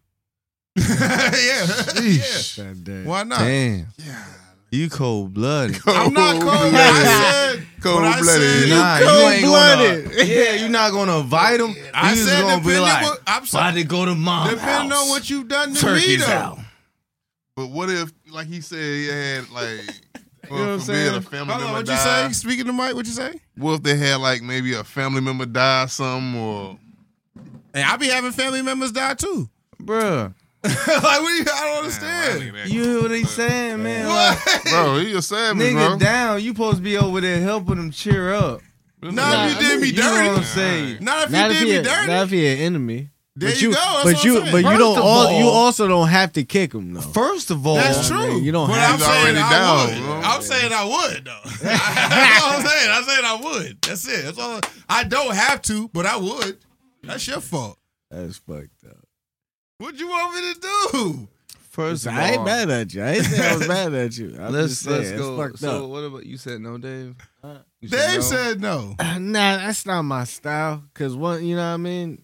yeah. God damn. Why not? Damn. You cold blooded. I'm not cold. I said. Cold what I blooded. said- Nah, you ain't cold-blooded. gonna. Yeah, you're not gonna invite him. I You just said gonna be depending like, what- I'm about sorry. to go to mama Depending house. on what you've done to Turkey's me, though. out. But what if, like he said, he had like, know what I'm forbid saying? a family Hold on, member what'd you die. say? Speaking to Mike, what'd you say? What if they had like maybe a family member die or something, or Hey, I be having family members die too. Bruh. Like, what do you, I don't understand. You hear what he's saying, man? What? bro, he a savage, Nigga bro. down, you supposed to be over there helping him cheer up. Not if you did me You know what I'm dirty. saying? Not if Not you if did me you're dirty. not if you're an enemy. There But you go. That's but what you I'm saying. but you First don't of all all- you also don't have to kick him though. First of all, That's I true. mean, you don't but have I'm to. saying Already I down, would. bro. I'm saying I would though. That's all I'm saying. I said I would. That's it. That's all. I don't have to, but I would. That's your fault. That's fucked up. What you want me to do? first of all, I ain't mad at you. I ain't saying I was mad at you. I'm let's just saying, it's go. fucked So up. what about you? Said no, Dave. You Dave no? said no. Nah, that's not my style. Cause one, you know what I mean.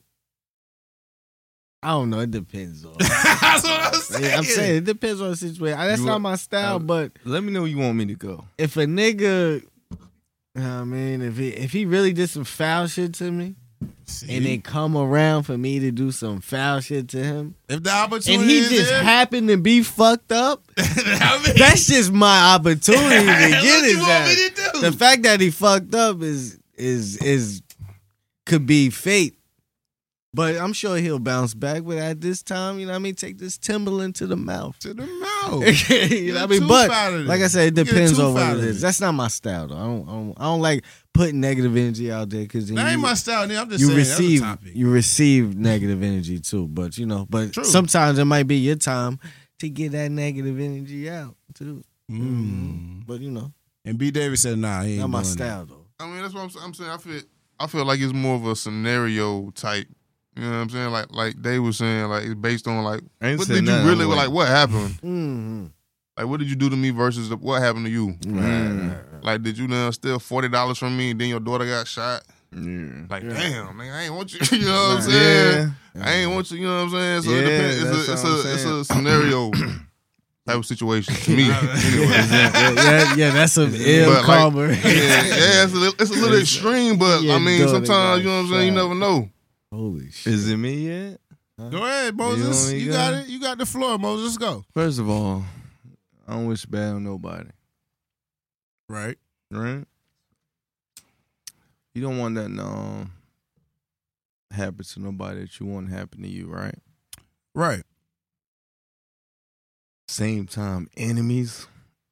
I don't know. It depends on. That's what I'm saying. Yeah, I'm saying it depends on the situation. That's You not want- my style. But Let me know where you want me to go. if a nigga You know what I mean? If he really did some foul shit to me, See? and then come around for me to do some foul shit to him, if the opportunity and he is just there, happened to be fucked up, I mean, that's just my opportunity to what get you his want me ass. to do? The fact that he fucked up is could be fate. But I'm sure he'll bounce back. But at this time, you know what I mean, take this Timberland to the mouth. to the mouth. You know what I mean? But like I said, it Get depends too on what foul it of is. it. That's not my style though. I don't like putting negative energy out there because That ain't my style, nigga. I'm just you saying receive that's a topic. you receive negative energy too. But you know, but True. sometimes it might be your time to get that negative energy out too. But you know, And B. Davis said, "Nah, he ain't not my doing style though. I mean, that's what I'm saying. I feel like it's more of a scenario type. You know what I'm saying? Like Dave was saying, like it's based on like I ain't what saying did you nothing, really I'm like? What happened? Mm-hmm. Like what did you do to me versus what happened to you? Like did you now steal $40 from me and then your daughter got shot? Yeah. Like damn, man, I ain't want you. You know what I'm saying? I ain't want you. You know what I'm saying? So it Yeah, depends. that's what I'm It's saying. a scenario type of situation to me. Anyway. yeah, that's some ill But, like, karma. Yeah, it's a little extreme, but Yeah, I mean, daughter sometimes you know got what I'm saying. You shot. never know. Holy shit! Is it me yet? Go ahead, Moses. You You want got me to it. You got the floor, Moses. Let's go. First of all, I don't wish bad on nobody. Right. Right? You don't want that happen to nobody that you want to happen to you, right? Right. Same time, enemies.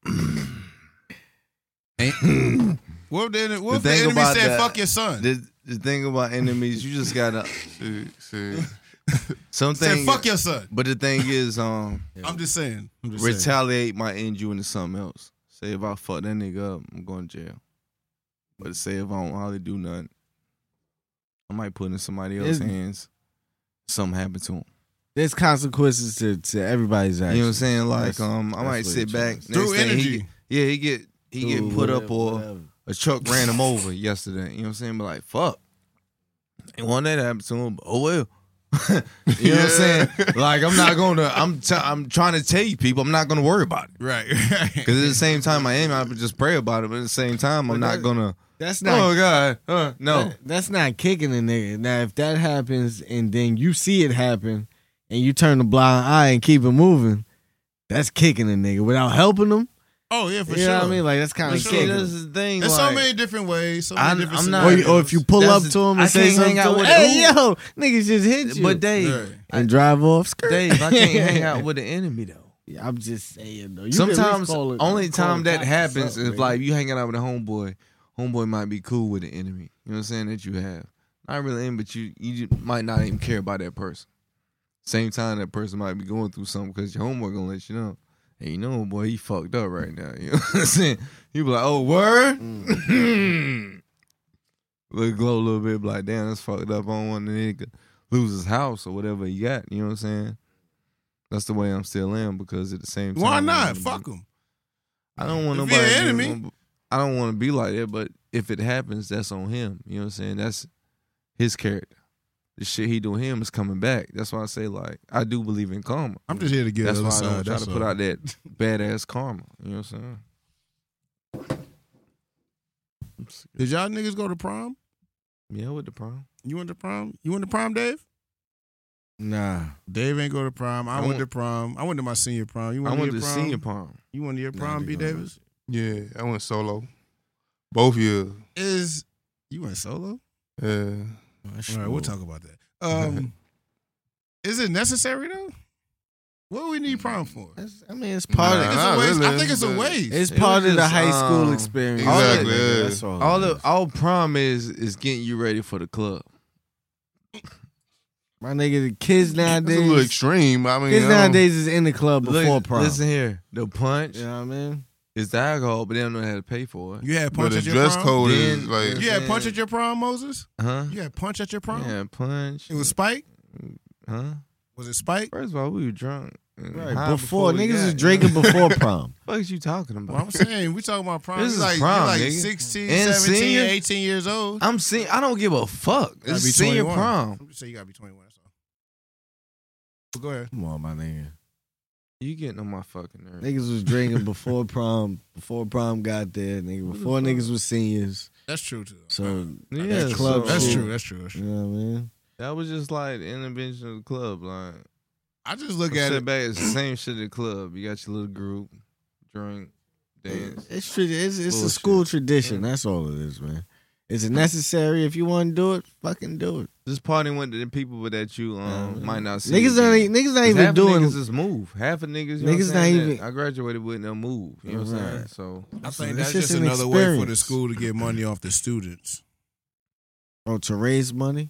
What if the thing enemy about said, that- "Fuck your son"? The thing about enemies, you just gotta Shit. some Said, things. "Fuck your son." But the thing is, I'm just saying. I'm just saying. retaliate might end you into something else. Say if I fuck that nigga up, I'm going to jail. But say if I don't hardly do nothing, I might put it in somebody else's hands. Something happen to him. There's consequences to everybody's actions. You know what I'm saying? Like, That's- I that's might what sit it back is. Through next thing energy. he get Ooh, put up whatever, or whatever. a truck ran him over yesterday. You know what I'm saying? But like, fuck. Ain't want that to happen to him. But oh well. You know what I'm saying? Like I'm trying to tell you people, I'm not gonna worry about it. Right. Because at the same time I would just pray about it, but at the same time I'm not gonna That's not. oh God. No. That's not kicking a nigga. Now, if that happens and then you see it happen and you turn the blind eye and keep it moving, that's kicking a nigga without helping them. Oh yeah, for You sure. know what I mean? Like that's kind But of see, kicking. that's the thing. There's like, so many different ways. So I'm- many different I'm not- scenarios. Or if you pull up That's to him I and say can't something hang to out him, with hey who? yo, niggas just hit you. But Dave, Right. and drive off. Skirt. Dave, I can't hang out with the enemy though. Yeah, I'm just saying though. You can at least Sometimes call it- only call time it that cops or happens something, is man. like you hanging out with a homeboy might be cool with the enemy. You know what I'm saying? That you have. Not really in, but you might not even care about that person. Same time that person might be going through something because your homeboy gonna let you know. Hey, you know, boy, he fucked up right now. You know what I'm saying? You be like, oh, word? Look, glow a little bit, be like, damn, that's fucked up. I don't want the nigga lose his house or whatever he got. You know what I'm saying? That's the way I'm still in because at the same time. Why not? Fuck them. I don't want If nobody. you're an enemy. I don't want to be like that, but if it happens, that's on him. You know what I'm saying? That's his character. The shit he doing him is coming back. That's why I say, like, I do believe in karma. I'm just here to get That's the why other I don't side. try That's to put all. out that badass karma. You know what I'm saying? Did y'all niggas go to prom? Yeah, with the prom. You went to prom? You went to prom, Dave? Nah. Dave ain't go to prom. I went to prom. I went to my senior prom. You I went went to to your prom? senior prom. You went to your prom, they B. don't Davis? Yeah, I went solo. Both years. You went solo? Yeah. All right, we'll talk about that. Is it necessary though? What do we need prom for? I mean, it's part Nah, of not really. I think it's a waste. it's It part was of the just, high school um, experience. Exactly, Nigga, yeah. That's all. All prom is getting you ready for the club. My nigga, the kids That's a little nowadays. extreme. I mean, Kids I don't- nowadays is in the club before prom. Listen here, the punch You know what I mean? is the alcohol, but they don't know how to pay for it. You had but punch the at your dress prom? code is Then- like You had punch at your prom, Moses? Huh? You had punch at your prom? Yeah, punch. It was Spike? Huh? Was it Spike? First of all, we were drunk. and Right. high Before we niggas got, was you know? drinking before prom. What is you talking about? Well, I'm saying, we talking about prom. This You're is like, prom, you're like nigga. 16, And 17, senior? 18 years old. I'm seeing. I don't give a fuck. Gotta It's be senior 21. prom. I'm just saying you gotta be 21. That's all. But go ahead. Come on, my nigga. You getting on my fucking nerves. Niggas was drinking before prom got there, nigga. Before niggas was seniors. That's true too. So Yeah, that club so- That's shit, true. That's true. That's You true. know what I mean? That was just like the intervention of the club. Like, I just look I at sit it. back, it's the same shit at the club. You got your little group, drink, dance. It's a Bullshit. school tradition. That's all it is, man. Is it necessary? If you want to do it, fucking do it. This party went to the people that you might not see. Niggas not again. niggas not 'Cause even half doing. niggas just move. Half of niggas, you know Niggas what I'm not saying, even- that I graduated with them move. You know what I'm saying? Right. So I It's think that's just just an another way for the experience. school to get money off the students. Oh, to raise money.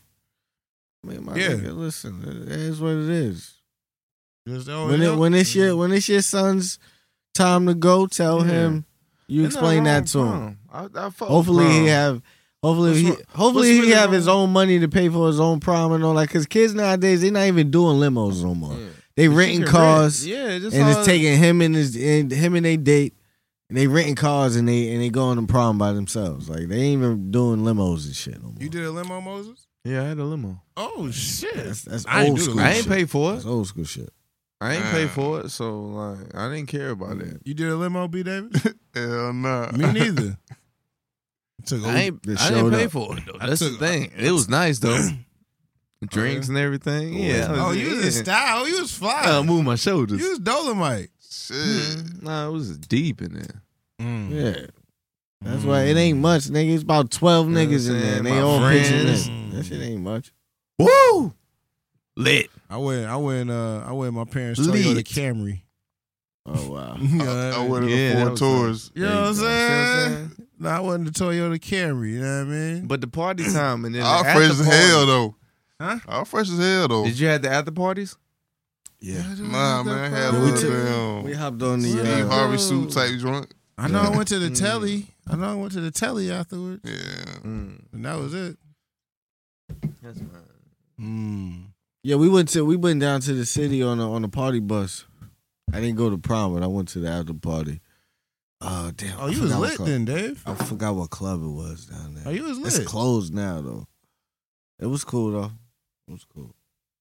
I mean, my Yeah. nigga, listen, it is what it is. Just, oh, When yeah. when it's your son's time to go, tell Yeah. him. You Ain't explain nothing that to wrong him. with prom. I fuck with Hopefully prom. he have. Hopefully What's he really have his wrong? own money to pay for his own prom and all that. Cause kids nowadays they not even doing limos no more. Yeah. They But you renting can cars rent. Yeah, just and all- it's taking him and they date. And they renting cars and they going to prom by themselves. Like they ain't even doing limos and shit no more. You did a limo, Moses? Yeah, I had a limo. Oh shit! That's I ain't old do school. that. I ain't shit. pay for it. That's old school shit. I ain't pay for it, so like I didn't care about that. You did a limo, B. David? Hell nah. Me neither. Took I ain't. They I didn't showed pay up. for it though. I That's took- the thing. It was nice though. The drinks and everything. Yeah. I Oh, you was in yeah. style. You was fly. I moved my shoulders. You was Dolomite. Shit. Nah, it was deep in there. Yeah. That's why it ain't much, nigga. It's about 12 You know what niggas I'm in there. saying? And they My all pitching friends. in. That shit ain't much. Woo! Lit. I went my parents' Lit. Toyota Camry. Oh, wow. You know what I I mean? went to Yeah, the that four was tours. You know what I'm See what I'm saying? No, I wasn't the Toyota Camry. You know what I mean? But the party time and then All the fresh after as party. hell though. Huh? All fresh as hell though. Did you have the after parties? Yeah. Nah, man, I had a Yeah, we little took- damn We hopped on the. Steve Harvey suit type drunk. I know I went to the telly. I know I went to the telly afterwards. Yeah. Mm. And that was it. That's fine. Yeah, we went down to the city on a party bus. I didn't go to prom, but I went to the after party. Damn. Oh, I you was forgot what lit club- then, Dave. I forgot what club it was down there. Oh, you was It's lit. closed now though. It was cool though. It was cool.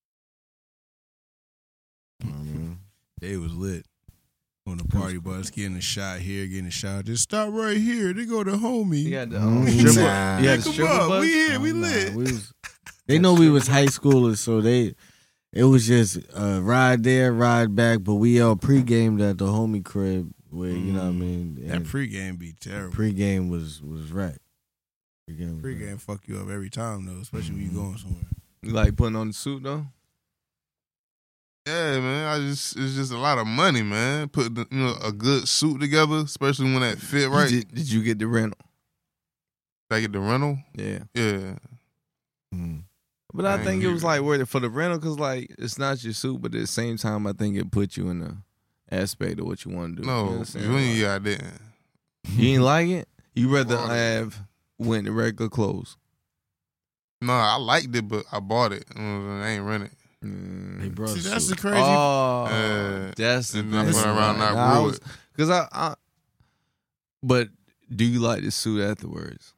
You know what I mean? Dave was lit. On the party bus, getting a shot here, getting a shot. Just stop right here. They go to homie. You had the Nah. stripper. You had the Come stripper on, bus? we here, we Oh, nah, lit. they know we was high schoolers, so it was just ride there, ride back. But we all pre-gamed at the homie crib, where you know what I mean. That And pregame be terrible. pre-game was right. Pre-game, was Pregame fuck you up every time though, especially when you going somewhere. You like putting on the suit though? Yeah, man. It's just a lot of money, man. Putting a good suit together, especially when that fit right. Did you get the rental? Did I get the rental? Yeah. Yeah. Mm. But I think it was like worth it for the rental because like it's not your suit, but at the same time I think it put you in the aspect of what you want to do. You know what No, I'm saying? junior year I didn't. You ain't like it? You rather Bought it. have went to regular clothes. No, I liked it, but I bought it. I ain't rent it. They brought See, a that's the suit. crazy. Oh, that's the And I thing. went around Like, not I rude. was- Cause I but do you like the suit afterwards?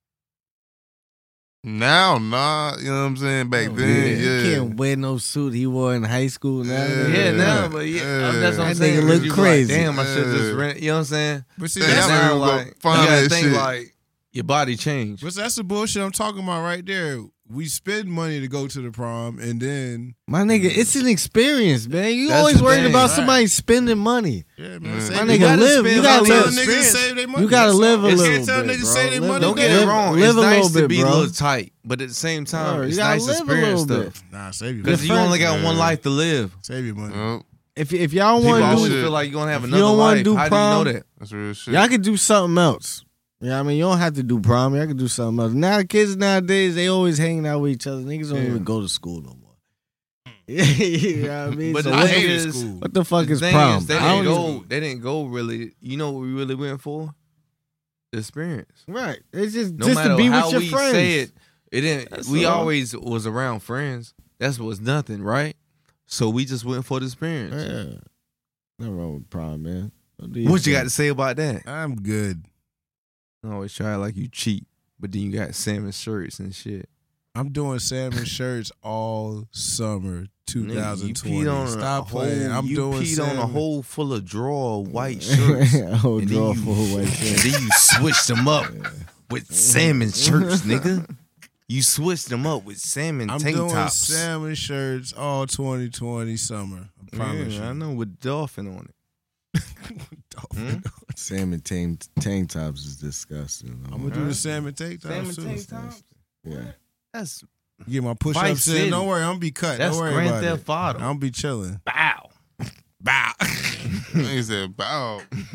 Now, nah, you know what I'm saying? Back Oh, then, You yeah. can't wear no suit he wore in high school now. Yeah. Yeah, Yeah. now, but that's what I'm That saying. nigga 'cause look you crazy. Like, damn, I should just Yeah. rent. You know what I'm saying? But see, Damn, that's, I now, ain't gonna like, find you gotta that think shit. like your body changed. but that's the bullshit I'm talking about right there. We spend money to go to the prom, and then My nigga, it's an experience, man. You That's always the worried thing, about right. somebody spending money. yeah, Mm. man. My save nigga, it. gotta live. spend You gotta all live. the Niggas experience. save their money. You gotta That's live all. a You little can't tell bit, niggas bro. save their Live- money. Don't get Live- me wrong. live It's a nice little to bit, be a bro. little tight, but at the same time, Bro, you it's gotta nice to live a experience little stuff. Nah, save your Because money. you only got Yeah. one life to live. Save your money. Yep, If y'all People want always to shit. feel like you're gonna have If you another don't wanna life. do How prom, do you know that? that's real shit. y'all could do something else. Yeah, I mean, you don't have to do prom. Y'all can do something else. Now, kids nowadays, they always hanging out with each other. Niggas don't Yeah. even go to school no more. You know what I mean? But So the what, thing hated is, school. what the fuck the is thing prom? is, they I didn't don't go. even- They didn't go really. You know what we really went for? The experience. Right. It's just No to matter be how with your we friends. say it, it didn't. That's we all. always was around friends. That's what's nothing, right? So we just went for the experience. Yeah. Nothing wrong with prom, man. Don't do your What you got thing. to say about that? I'm good. I always try like you cheat, but then you got salmon shirts and shit. I'm doing salmon shirts all summer Nigga, 2020. you peed on Stop a whole, playing. I'm you doing peed on a salmon. hole full of drawer white shirts. A whole And then drawer you- full of white and shirts. then you switched them up. with salmon shirts, nigga. You switched them up with salmon I'm tank doing tops. salmon shirts all 2020 summer. I promise Yeah, I you. know with dolphin on it. Dolphin. Salmon tank tops is disgusting. I'm gonna do the salmon tank tops Salmon too. tank tops? Yeah. That's Get my push Vice ups in. City. Don't worry, I'm gonna be cut. that's Don't worry Grand about Theft it. Auto. I'm gonna be chilling. Bow. Bow. He said, bow.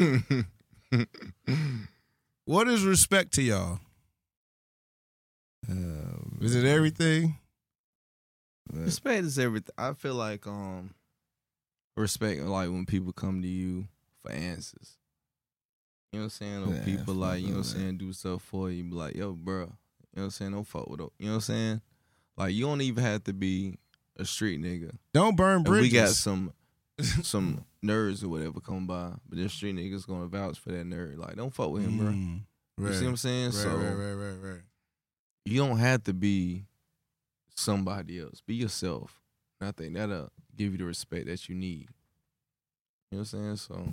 What is respect to y'all? Is it everything? Respect is everything. I feel like respect like when people come to you for answers. You know what I'm saying? Or Yeah, people like, you know what I'm fuck with saying, do stuff for you, be like, yo, bro. You know what I'm saying? Don't fuck with it. You know what I'm saying? Like you don't even have to be a street nigga. Don't burn And bridges. we got some nerds or whatever come by, but this street nigga's gonna vouch for that nerd. Like, don't fuck with him, bro. Mm, You see what I'm saying? Right, So right. you don't have to be somebody else. Be yourself. And I think that'll give you the respect that you need. You know what I'm saying? So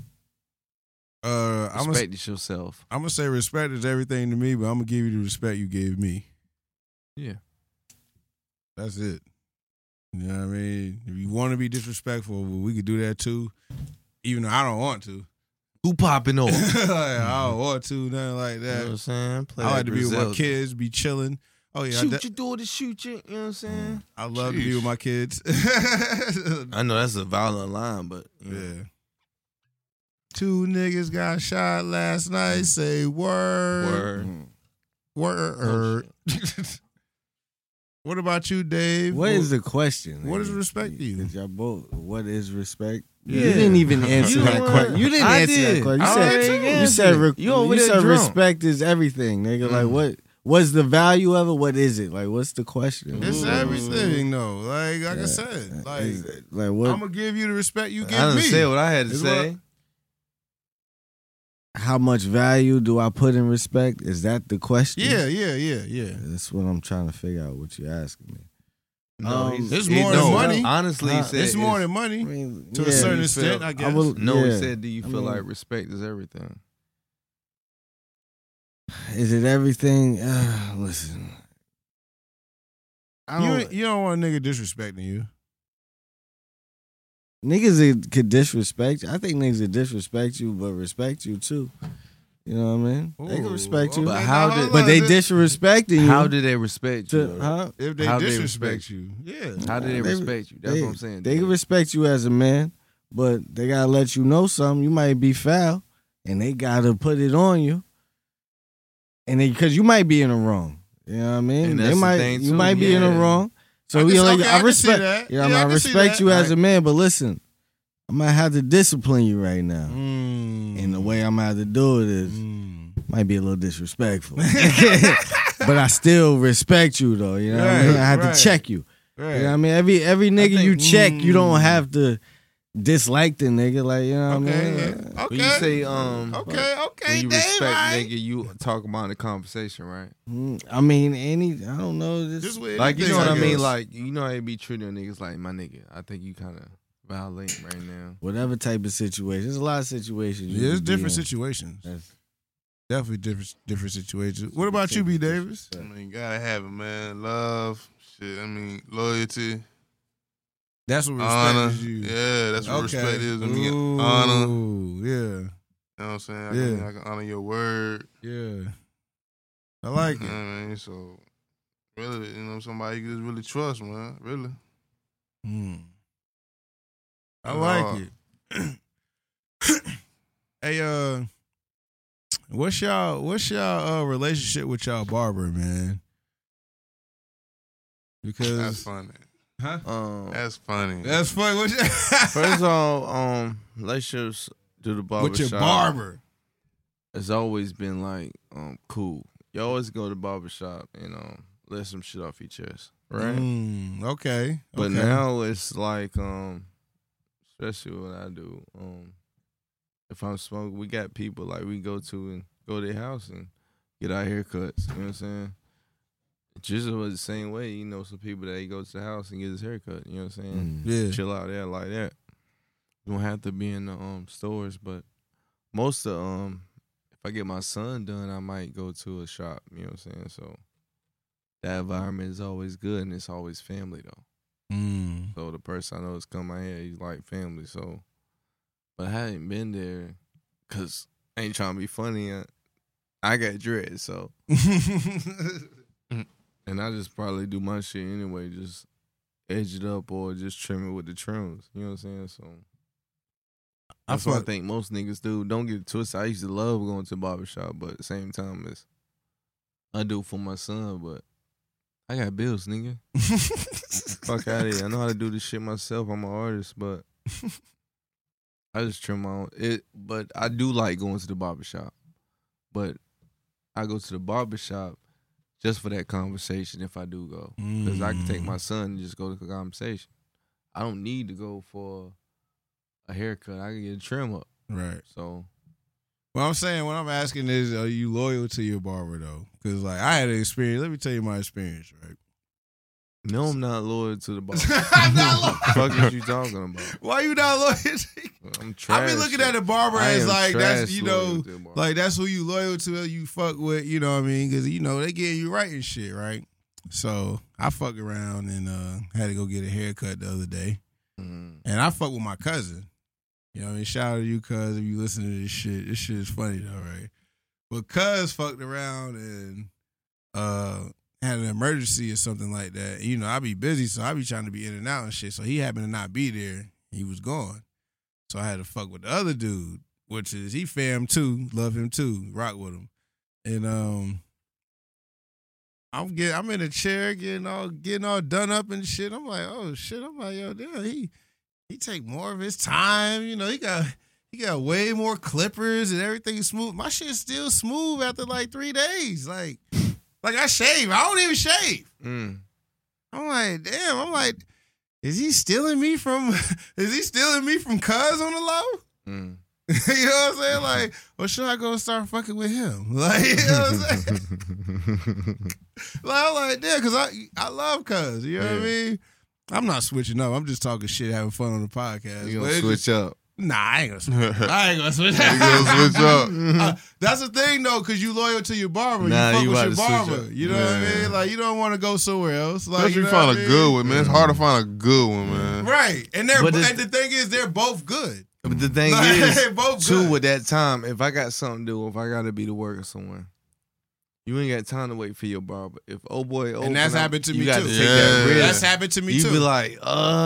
I'm respect it yourself. gonna say respect is everything to me, but I'm gonna give you the respect you gave me. Yeah. That's it. You know what I mean? If you want to be disrespectful, well, we could do that too. Even though I don't want to. Who popping off? Like, I don't want to, nothing like You know what that. I'm saying? Play I that like to be with my Griselda. kids, be chilling. Oh yeah, Shoot your daughter, shoot you. You know what I'm saying? I love to be with my kids. I know that's a violent line, but you know. Yeah. 2 niggas got shot last night. Say word. Word. What about you, Dave? What is the question? What is nigga? respect to you? 'Cause y'all both. What is respect? Yeah. You didn't even answer You that know question. what? You didn't I answer that did. question. I already You answered said it. You over there drunk. respect is everything, nigga. Like what's the value of it? What is it? Like what's the question? It's everything, though. Like I said, like Like what? I'm gonna give you the respect you give I didn't me. say what I had to Is say. How much value do I put in respect? Is that the question? Yeah. That's what I'm trying to figure out. What you asking me? No, he's- It's he- more than no, money. Honestly, he said It's more than money I mean, to a yeah, certain you extent, feel- I guess. No, he yeah. said, do you I feel mean- like respect is everything? Is it everything? Listen, I don't. You don't want a nigga disrespecting you. Niggas that could disrespect you. I think niggas that disrespect you, but respect you too. You know what I mean? They can Ooh, respect you, okay. But how Now, did- hold but on. they disrespecting you. How do they respect you? to, huh? If they How they disrespect respect you, yeah. How do they They- respect you? That's what I'm saying. They can respect you as a man, but they gotta let you know something. You might be foul, and they gotta put it on you. And because you might be in the wrong. You know what I mean? And They that's the might. thing, You too, might be in the yeah. wrong. So I you can- know, okay, I I can see respect. that. Yeah, Yeah, I I can see respect that. you as I- a man, but listen, I might have to discipline you right now. Mm. And the way I'm gonna have to do it is might be a little disrespectful, but I still respect you though. You know what I mean? Right, I have right. to check you. Right. You know what I mean? Every nigga think- you check, you don't have to dislike the nigga. Like you know what I Okay, mean? yeah. Okay. When you say okay, when you Dave, respect right. nigga, you talk about the conversation, right? I mean, I don't know. Just with Like you anything, know what I mean? guess. Like you know how you be treating niggas like my nigga. I think you kind of violating right now. Whatever type of situation. There's a lot of situations. you Yeah, it's could be different in. situations. That's- Definitely different situations. What about you, B. Davis? I mean, gotta have it, man. Love, shit. I mean, loyalty, That's what respect honor. is you. Yeah, that's what Okay. respect is. I mean, Ooh, honor. Yeah, You know what I'm saying? Yeah. I can honor your word. yeah. I like You know it. what I mean? So, really, you know, somebody you just really trust, man. Really. I like it. Hey, what's y'all relationship with y'all barber, man? That's Because funny. Um, That's funny. that's funny. What's first of all, relationships through the barber with your shop barber? has always been like cool. You always go to the barber shop and let some shit off your chest, right? Okay. But okay. now it's like, especially what I do, if I'm smoking, we got people like we go to and go to their house and get our haircuts. You know what I'm saying? Just was the same way, you know, some people that he go to the house and get his haircut. You know what I'm saying? Yeah. Chill out there like that. You don't have to be in the stores, but most of if I get my son done, I might go to a shop. You know what I'm saying? So that environment is always good, and it's always family though. So the person I know is coming out here, he's like family. So, but I haven't been there because I ain't trying to be funny. I got dread, so and I just probably do my shit anyway, just edge it up or just trim it with the trims. You know what I'm saying? So that's what I think most niggas do. Don't get it twisted. I used to love going to the barbershop, but at the same time, I do it for my son, but I got bills, nigga. Fuck out of here. I know how to do this shit myself. I'm an artist, but I just trim my own. But I do like going to the barbershop. But I go to the barbershop just for that conversation if I do go. Because I can take my son and just go to the conversation. I don't need to go for a haircut. I can get a trim up. Right. So what I'm saying, what I'm asking is, are you loyal to your barber though? Because like I had an experience. Let me tell you my experience, right? no, I'm not loyal to the barber. I'm not loyal. What the fuck is you talking about? Why you not loyal? I'm trash. I be looking at the barber I as am like that's trash you loyal know to the barber. like that's who you loyal to, you fuck with, you know what I mean? Because you know they getting you right and shit, right? So I fuck around and had to go get a haircut the other day, and I fuck with my cousin. You know what I mean? Shout out to you, cuz, if you listen to this shit. This shit is funny though, right? But cuz fucked around and had an emergency or something like that. You know, I be busy, so I be trying to be in and out and shit. So he happened to not be there. He was gone. So I had to fuck with the other dude, which is he fam too, love him too, rock with him. And I'm in a chair getting all done up and shit. I'm like, oh shit. I'm like, yo, damn, he take more of his time. You know, he got way more clippers and everything smooth. My shit's still smooth after like 3 days. Like I shave. I don't even shave. I'm like, damn. I'm like, is he stealing me from cuz on the low? You know what I'm saying? Like, or should I go start fucking with him? Like, you know what I'm saying? Like, I'm like, damn, because I love cuz. You know what I mean? I'm not switching up. I'm just talking shit, having fun on the podcast. You gonna switch up? Nah, I ain't gonna switch up. I ain't gonna switch up. You gonna switch up? That's the thing, though, because you loyal to your barber. Nah, you fuck you with about your to switch barber. up. You know what I mean? Like, you don't want to go somewhere else. Like, Unless you know find what a I mean? good one, man. It's hard to find a good one, man. Right. And But the thing is, they're both good. But the thing Like, is, they both too, good. with that time, if I got something to do, if I got to be to work or somewhere, you ain't got time to wait for your barber. If old boy open And that's up, happened to you me, gotta too. take that Yeah. risk. That's happened to me, you too. be like,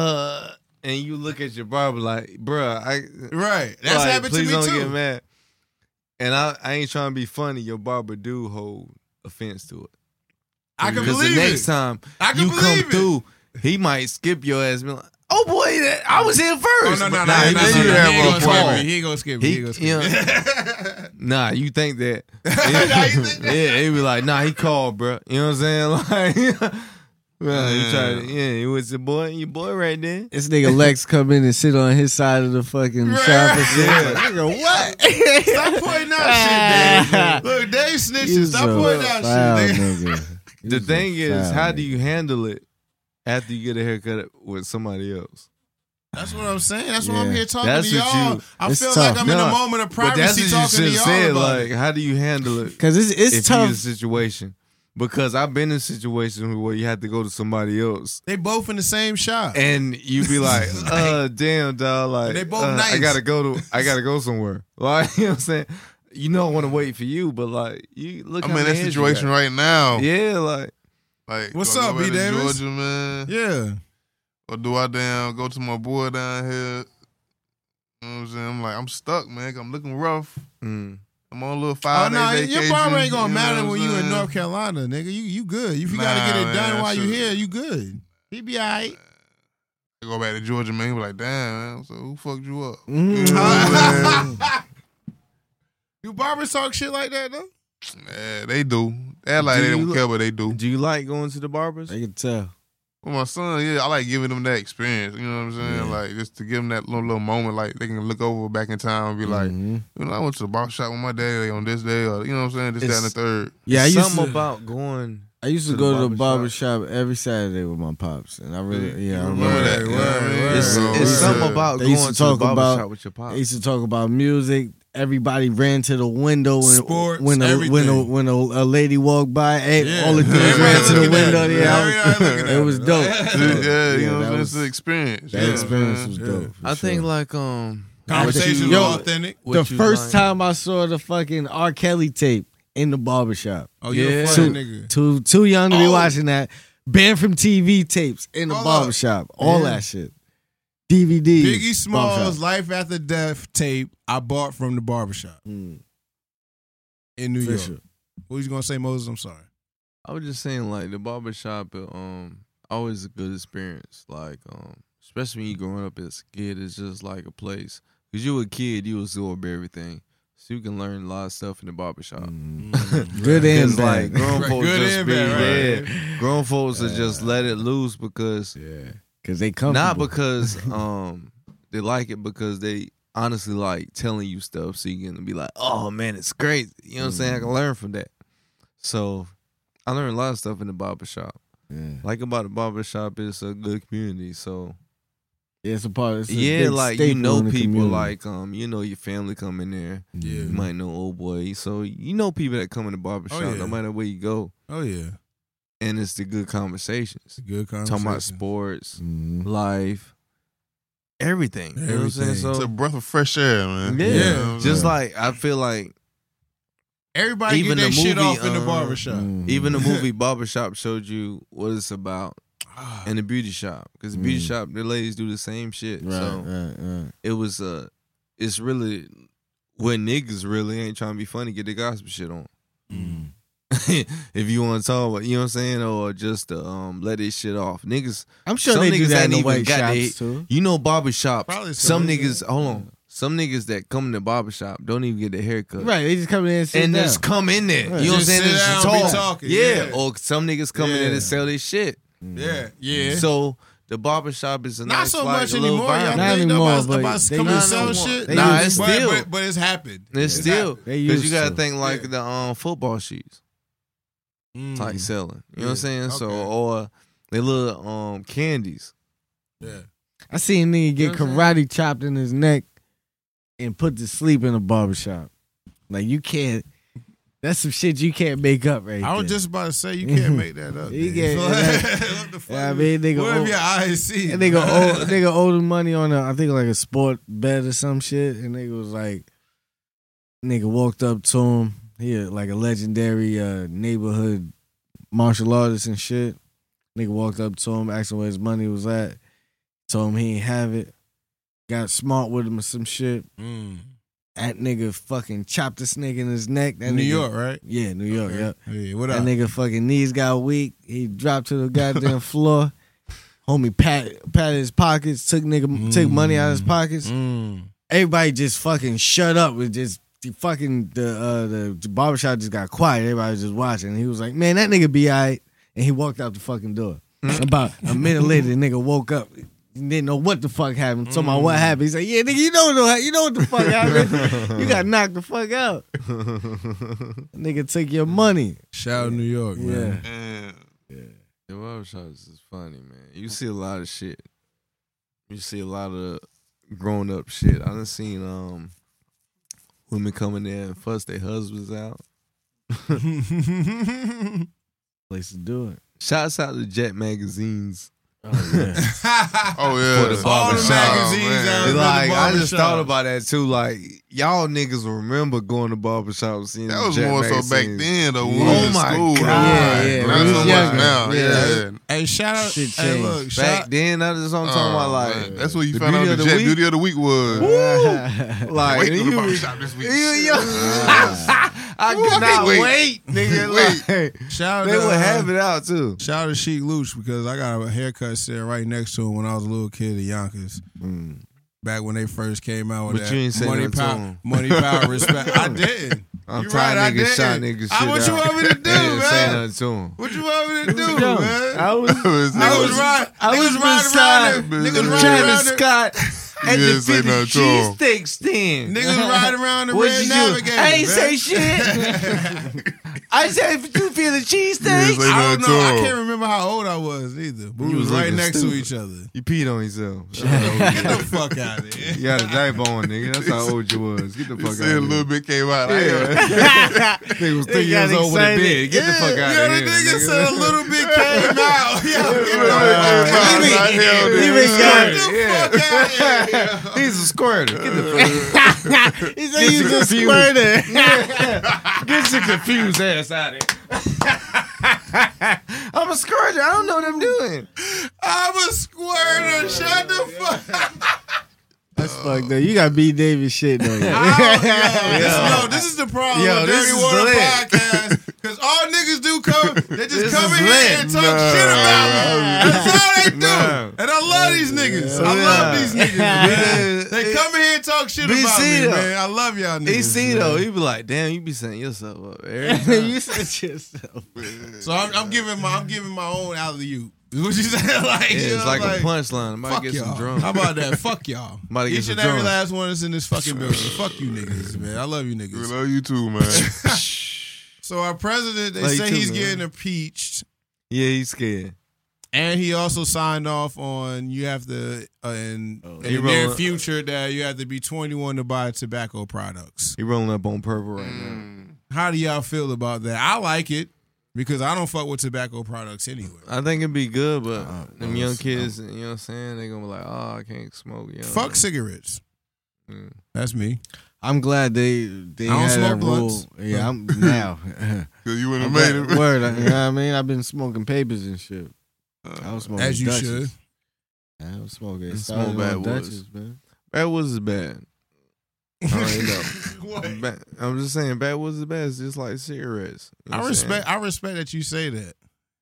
and you look at your barber like, bruh, Right. That's like, happened to please me, don't too. get mad. And I ain't trying to be funny. Your barber do hold offense to it. I can Because believe the it. next time I can you believe come it. through, he might skip your ass and be like, oh boy, I was here Oh, first. no, But no, nah, no, he no, didn't no, have he an ain't gonna skip appointment. me. He ain't gonna skip me. He ain't gonna skip you me. Nah, you think that. Nah, you think that? Yeah, he be like, nah, he called, bro. You know what I'm saying? Like, well, you try to, he was your boy right there. This nigga Lex come in and sit on his side of the fucking shop and shit. Yeah. Nigga, what? Stop pointing out shit, Dave. Look, Dave snitching. Stop pointing out shit, Dave. The thing is, how do you handle it after you get a haircut with somebody else? That's what I'm saying. That's why I'm Yeah. here talking That's to what y'all. you- I It's feel tough. like I'm in a Nah, moment of But that's privacy what you talking to should y'all say. about Like, it. how do you handle it? Because it's if you in a tough. situation, because I've been in situations where you have to go to somebody else, They both in the same shop. and you be like, damn, dog, like They both I nice. gotta go somewhere. Like, you know what I'm saying? You know I want to wait for you, but like, you look. I'm how in many that hands you situation got. right now. Yeah, like Like, What's do I up, go B. back to Davis? Georgia, man? Yeah. Or do I go to my boy down here? You know what I'm saying? I'm like, I'm stuck, man. I'm looking rough. I'm on a little Oh, 5 no, day vacation. your barber ain't gonna you know matter what when I'm you in saying? North Carolina, nigga. You good. If you gotta get it Nah, done man, while you shit. here, you good. He be all right. I go back to Georgia, man. He be like, damn, man. So who fucked you up? Mhm. You know what I'm saying? You barbers talk shit like that, though? Yeah, they do. They act like Do they you don't care, but they do. do you like going to the barbers? They can tell. With my son, yeah, I like giving them that experience. You know what I'm saying? Like, just to give them that little moment, like, they can look over back in time and be like, Mhm. you know, I went to the barber shop with my daddy on this day, or, you know what I'm saying? This, that, and the third. Yeah, I used Something to. about going. I used to to go the to the barber shop every Saturday with my pops, and I really, I Remember that? remember. You know what I mean? It's So, it's yeah. something about They going used to to the talk barber about- shop with your pop. They used to talk about music. everybody ran to the window when Sports, when a lady walked by. Yeah. All the dudes Everybody ran to the looking at window. it. Yeah, Everybody looking at it was it. dope. Yeah, you know, that it's was- the experience. That Yeah, experience man. was dope. for I think sure. like Conversation was Yo, authentic. the what you first like- time I saw the fucking R. Kelly tape in the barbershop. Oh, you're Yeah. a funny nigga. Too young to be Oh. watching that. Banned from TV tapes in the Hold up. barbershop. All that shit. DVD. Biggie Smalls' barbershop. Life After Death tape I bought from the barbershop Mm, in New for York. sure. What was you gonna say, Moses? I'm sorry. I was just saying, like, the barbershop, always a good experience. Like, especially when you growing up as a kid, it's just like a place. Because you a kid, you absorb everything. So you can learn a lot of stuff in the barbershop. Good and It's like bad. grown Right, folks good just and be, bad, yeah. Grown folks will just let it loose because, Yeah. Because they come. not because they like it, because they honestly like telling you stuff so you can be like, oh man, it's crazy. You know what I'm saying? I can learn from that. So I learned a lot of stuff in the barbershop. Yeah. Like about the barbershop, it's a good community. So Yeah, it's a part. It's a yeah, big like you staple know in the people community. like you know your family come in there. Yeah. You might know old boy. So you know people that come in the barbershop yeah. no matter where you go. Oh yeah. And it's the good conversations. It's a good conversation. Talking about sports, Mhm. life, everything. You know what I'm saying? Everything. It's a So breath of fresh air, man. yeah, You know what I'm just saying? like I feel like Everybody Even get their the shit movie, off in the barbershop. Mhm. even the movie Barbershop showed you what it's about Ah, in the beauty shop. Because the beauty shop, the ladies do the same shit. Right, So right. it was it's really when niggas really ain't trying to be funny, get the gospel shit on. Mm. If you want to talk about, you know what I'm saying, or just let this shit off. Niggas, I'm sure some they do niggas that ain't in the even white got shops they- too. you know, barbershops. Probably so, Some yeah. niggas, hold on, some niggas that come in the barbershop don't even get their haircut. Right, they just come in and sit And down. just come in there. Right. You know what I'm Just saying? sit Just down and be talk. talking, Yeah. yeah. Or some niggas come in there Yeah. to sell their shit. Yeah, yeah. So the barbershop is a Not nice, so like, much a little anymore. Y'all vibe. Not think anymore, about but coming they and used sell to. shit? They Nah, used it's to. still. But it's happened. It's still. They Because you used got to to. think like Yeah. the football sheets. Like selling. You know what I'm saying? Yeah, So, okay. or they little candies. Yeah. I seen a nigga get You know what I'm karate chopped in his neck and put to sleep in a barbershop. Like you can't. That's some shit you can't make up right I was there. just about to say you can't make that up. You man. can't- What the fuck? Yeah, I mean, nigga, what if old- your eyes see? And nigga owed him money on I think like a sport bet or some shit. And nigga was like, nigga walked up to him. He like a legendary neighborhood martial artist and shit. Nigga walked up to him, asked him where his money was at. Told him he ain't have it. Got smart with him or some shit. That nigga fucking chopped this nigga in his neck. That New nigga- York, right? Yeah, New York, Okay. yeah. Yeah, what That up? nigga fucking knees got weak. He dropped to the goddamn floor. Homie patted his pockets, took money out of his pockets. Everybody just fucking shut up. It just the barbershop just got quiet. Everybody was just watching. He was like, "Man, that nigga be alright." And he walked out the fucking door. About a minute later, the nigga woke up. He didn't know what the fuck happened. Talking about what happened. He's like, "Yeah, nigga, you know what the fuck happened. You got knocked the fuck out. Nigga took your money." Shout out New York, Yeah. man. The barbershops is funny, man. You see a lot of shit. You see a lot of grown up shit. I done seen women coming there and fuss their husbands out. Place to do it. Shouts out to Jet magazines. Oh yeah, For the All the barbershop, magazines man. out It's in like the I just barbershop. thought about that too. Like y'all niggas will remember going to barbershop seeing that was Jet more so back magazines. then though. When Yeah. we was Oh in my school, though. God. Yeah, Not when we so was much younger. now. Yeah. Yeah. Hey, shout out. Shit Hey, changed. look, Back shout then, that's what I'm talking about. Like man. That's what you the found beauty out of the the Jet week. Beauty of the Week was. like Wait till the you- barbershop this week. I Ooh, I could not can't wait. wait, nigga. Wait. Like, shout they out. would have it out too. Shout out to Sheik Luch because I got a haircut sitting right next to him when I was a little kid at Yonkers. Back when they first came out with But that you ain't say money, nothing to him. money, power, respect. I didn't. I'm You tired right, I of niggas shot didn't. niggas shit What you out. want me to do, They didn't say man? nothing to him. What you want me to do, Yo, man? I was Niggas riding around beside Niggas riding Travis around Scott at You the didn't say 50 nothing to him. cheesesteak stand. Niggas riding around the What Red you do? Navigator. I ain't man. say shit. I said, you feel the You cheesesteak? didn't say I nothing don't to know. I him. can't remember how old I was either. But we You was was right looking next to stupid. each other. You peed on yourself. Get the fuck out of here. You got a diaper on, nigga. That's how old you was. Get the You fuck said out a of little here. bit came out. Like, Nigga was 3 They years got old with a excited. bed. Get the fuck out Yo, of the here. nigga nigga. said a little bit came out. Yo, Even get the fuck out of here. He's a squirter. Get the fuck He said he's a squirter. Get your confused ass out of here. I'm a squirter. I don't know what I'm doing. I'm a squirter. Shut the fuck up. That's fucked up. You got B. Davis shit though. This is the problem Yo, with this Dirty is Water lit. Podcast. Because all niggas do come, they just This come is in here lit. and talk shit about me. That's all they do. No. And I love these niggas. I love these niggas, man. They come in here and talk shit BC about me, though. man. I love y'all niggas. He see man. though, he be like, damn, you be setting yourself up every time. You said yourself. So I'm giving my own alley oop. Is what you said? Like, Yeah, you it's know, like a punchline. I'm about Fuck to get y'all. some drums. How about that? Fuck y'all. About to get Each some and every drums. last one that's in this fucking building. Fuck you niggas, man. I love you We niggas. love you too, man. So our president, they Love you say too, he's man. getting impeached. Yeah, he's scared. And he also signed off on you have to in He the near rolling- future that you have to be 21 to buy tobacco products. He rolling up on purple right now. Mm. How do y'all feel about that? I like it because I don't fuck with tobacco products anyway. I think it'd be good, but them young well, kids, you know what I'm saying? They gonna be like, oh, I can't smoke. You know? Fuck cigarettes. Mm. That's me. I'm glad they don't had smoke that rule. blunts. Yeah, I'm now. Cause you wouldn't I'm have made glad- it. Word, you know what I mean? I've been smoking papers and shit. I was smoking As you Dutchess. should. I was smoking. And Started smoke on backwoods. Dutchess, man. Backwoods is bad. I already know. What? I'm just saying, backwoods is bad. It's just like cigarettes. You know I what I'm saying? respect that you say that.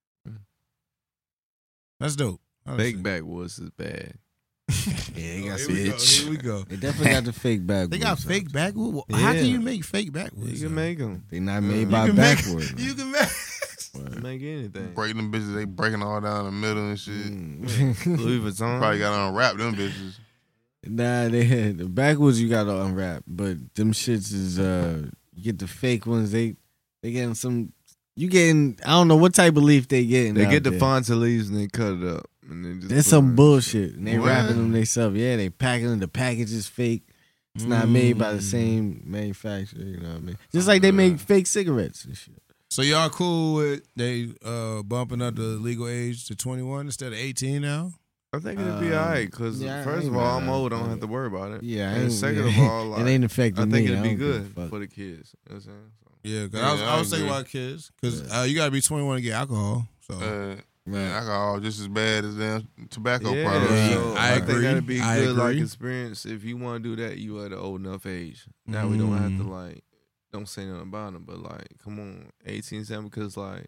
That's dope. Fake backwoods is bad. Yeah, they got Here some we go. itch. Here we go. They definitely got the fake backwoods. They got fake backwood. How Yeah. can you make fake backwoods? You can make them. They not made You by can make- backwood. You can make. Make anything. Break them bitches, they breaking all down the middle and shit. Louis Vuitton. Probably gotta unwrap them bitches. Nah, they had the backwoods you gotta unwrap, but them shits is you get the fake ones. They getting some. You getting I don't know what type of leaf they getting. They out get the there. Fonta leaves and they cut it up. And they just There's put some it- bullshit, and they What? wrapping them themselves. Yeah, they packing them. The package is fake. It's not made by the same manufacturer. You know what I mean? Just like they make fake cigarettes and shit. So y'all cool with they bumping up the legal age to 21 instead of 18 now? I think it'd be alright because yeah, I first ain't of all, mad I'm at old. I it. don't have to worry about it. Yeah, I and ain't- second yeah. of all, like, It ain't affecting I me. think it'd I be don't give a good fuck. for the kids. You know what I'm saying? So, Yeah, because Yeah, I was thinking agree. about kids because you got to be 21 to get alcohol. So Man, alcohol just as bad as damn tobacco yeah, products. so I I agree. think that'd be a I good like agree. experience. If you want to do that, you at an old enough age. Now we don't have to like, don't say nothing about them, but like, come on, 18, 17, because like,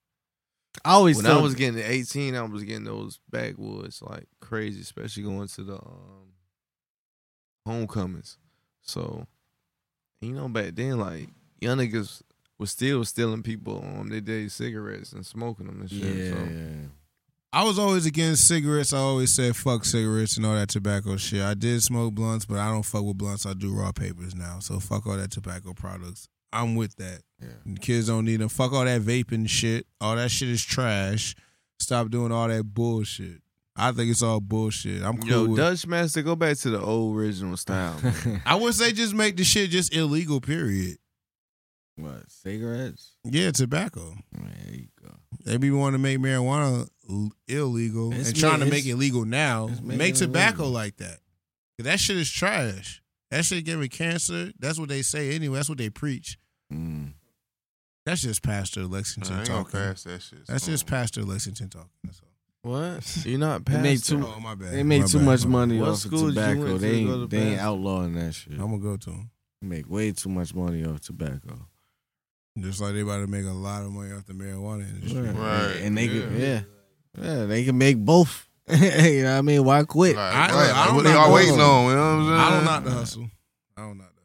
I always when thought, I was getting to 18, I was getting those backwoods like crazy, especially going to the homecomings. So, you know, back then, like, young niggas was still stealing people on their day cigarettes and smoking them and shit. yeah, So. I was always against cigarettes. I always said fuck cigarettes and all that tobacco shit. I did smoke blunts, but I don't fuck with blunts. I do raw papers now. So fuck all that tobacco products. I'm with that. Yeah. And kids don't need them. Fuck all that vaping shit. All that shit is trash. Stop doing all that bullshit. I think it's all bullshit. I'm cool Yo, with Dutch Master, go back to the old original style. man. I would say just make the shit just illegal, period. What, cigarettes? Yeah, tobacco. There you go. They be wanting to make marijuana illegal It's and trying to ma- make it legal now. it's making Make it tobacco illegal. like that. 'Cause that shit is trash. That shit giving cancer. That's what they say anyway. That's what they preach. Mm. That's just Pastor I Lexington ain't gonna talking. pass that shit. That's so. just Pastor Lexington talking. That's all. What? You're not They past made it? too- Oh, my bad. They made My too bad. much My money What off of school did you tobacco. went They to go ain't, to they ain't Bass? outlawing that shit. bad. I'm gonna go to them. They make way too much money off tobacco. Just like they about to make a lot of money off the marijuana industry. Right. And they can, yeah, they can make both. You know what I mean? Why quit? Like, I- right. I don't what they know. all waiting on, you know what I'm saying? I don't knock the hustle. I don't knock the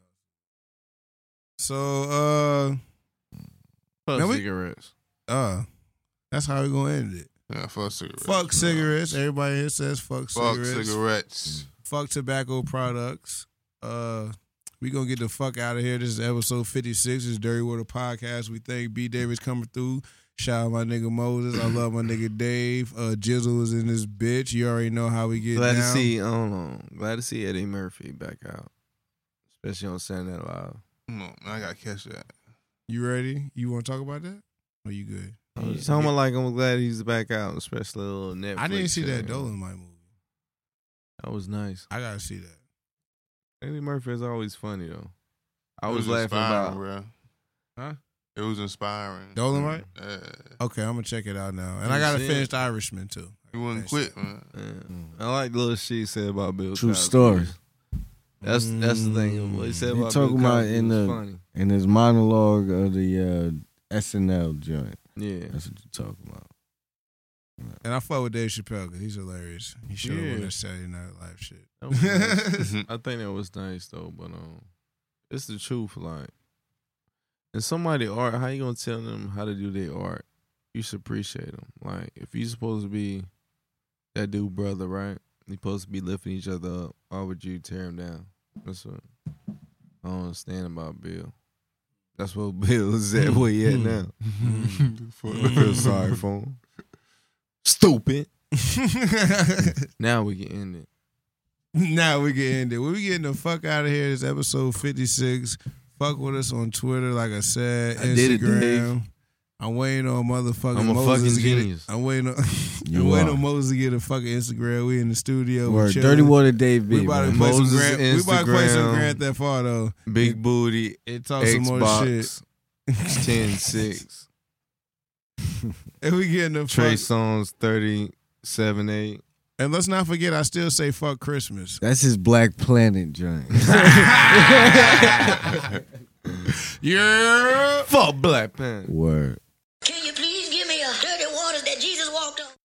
hustle. So, Fuck Now we- cigarettes. that's how we gonna end it. Yeah, fuck cigarettes. Fuck cigarettes. Everybody here says fuck Fuck cigarettes. cigarettes. Fuck tobacco products. We gonna get the fuck out of here. This is episode 56. This is Dirty Water Podcast. We thank B. Davis coming through. Shout out my nigga Moses. I love my nigga Dave. Jizzle is in this bitch. You already know how we get Glad down. Glad to see Eddie Murphy back out, especially on Saturday Night Live. No, I gotta catch that. You ready? You want to talk about that? Or you good? I'm talking about like I'm glad he's back out, especially a little Netflix. I didn't see that show. Dolomite movie. That was nice. I gotta see that. Eddie Murphy is always funny though. I It was laughing about. bro. Huh? It was inspiring. Dolomite? Yeah. Okay, I'm gonna check it out now. And You I gotta see it? finish The Irishman too. He wouldn't quit, man. Yeah. I like the little shit he said about Bill True Cosby. story. That's the thing. What he said He about talking Bill about Cosby in was the- funny. In his monologue of the SNL joint. Yeah. That's what you're talking about. And I fuck with Dave Chappelle because he's hilarious. He showed up on Yeah. that Saturday Night Live shit. That was nice. I think that was nice though, but it's the truth. Like, and somebody art, how you gonna tell them how to do their art? You should appreciate them. Like, if you supposed to be that dude brother, right? You supposed to be lifting each other up. Why would you tear him down? That's what I don't understand about Bill. That's what Bill is at where he at now. I feel sorry for him. Stupid. Now we can end it. Now we can end it. We getting the fuck out of here. This episode 56. Fuck with us on Twitter, like I said. I did it, Instagram. Dave. I'm waiting on motherfucking I'm a Moses fucking to get it. genius. I'm waiting on You I'm waiting are. on Moses to get a fucking Instagram. We in the studio. We Word. chilling. Dirty Water Dave B. We about to man. play some Moses Grand. We about to play some Instagram. Grand Theft Auto. Big booty, It talk some more shit. Xbox, 10-6. And we getting the Trey fuck. Songz 37-8. And let's not forget, I still say fuck Christmas. That's his Black Planet joint. Yeah. Fuck Black Panther. Word. Can you please give me a dirty water that Jesus walked on?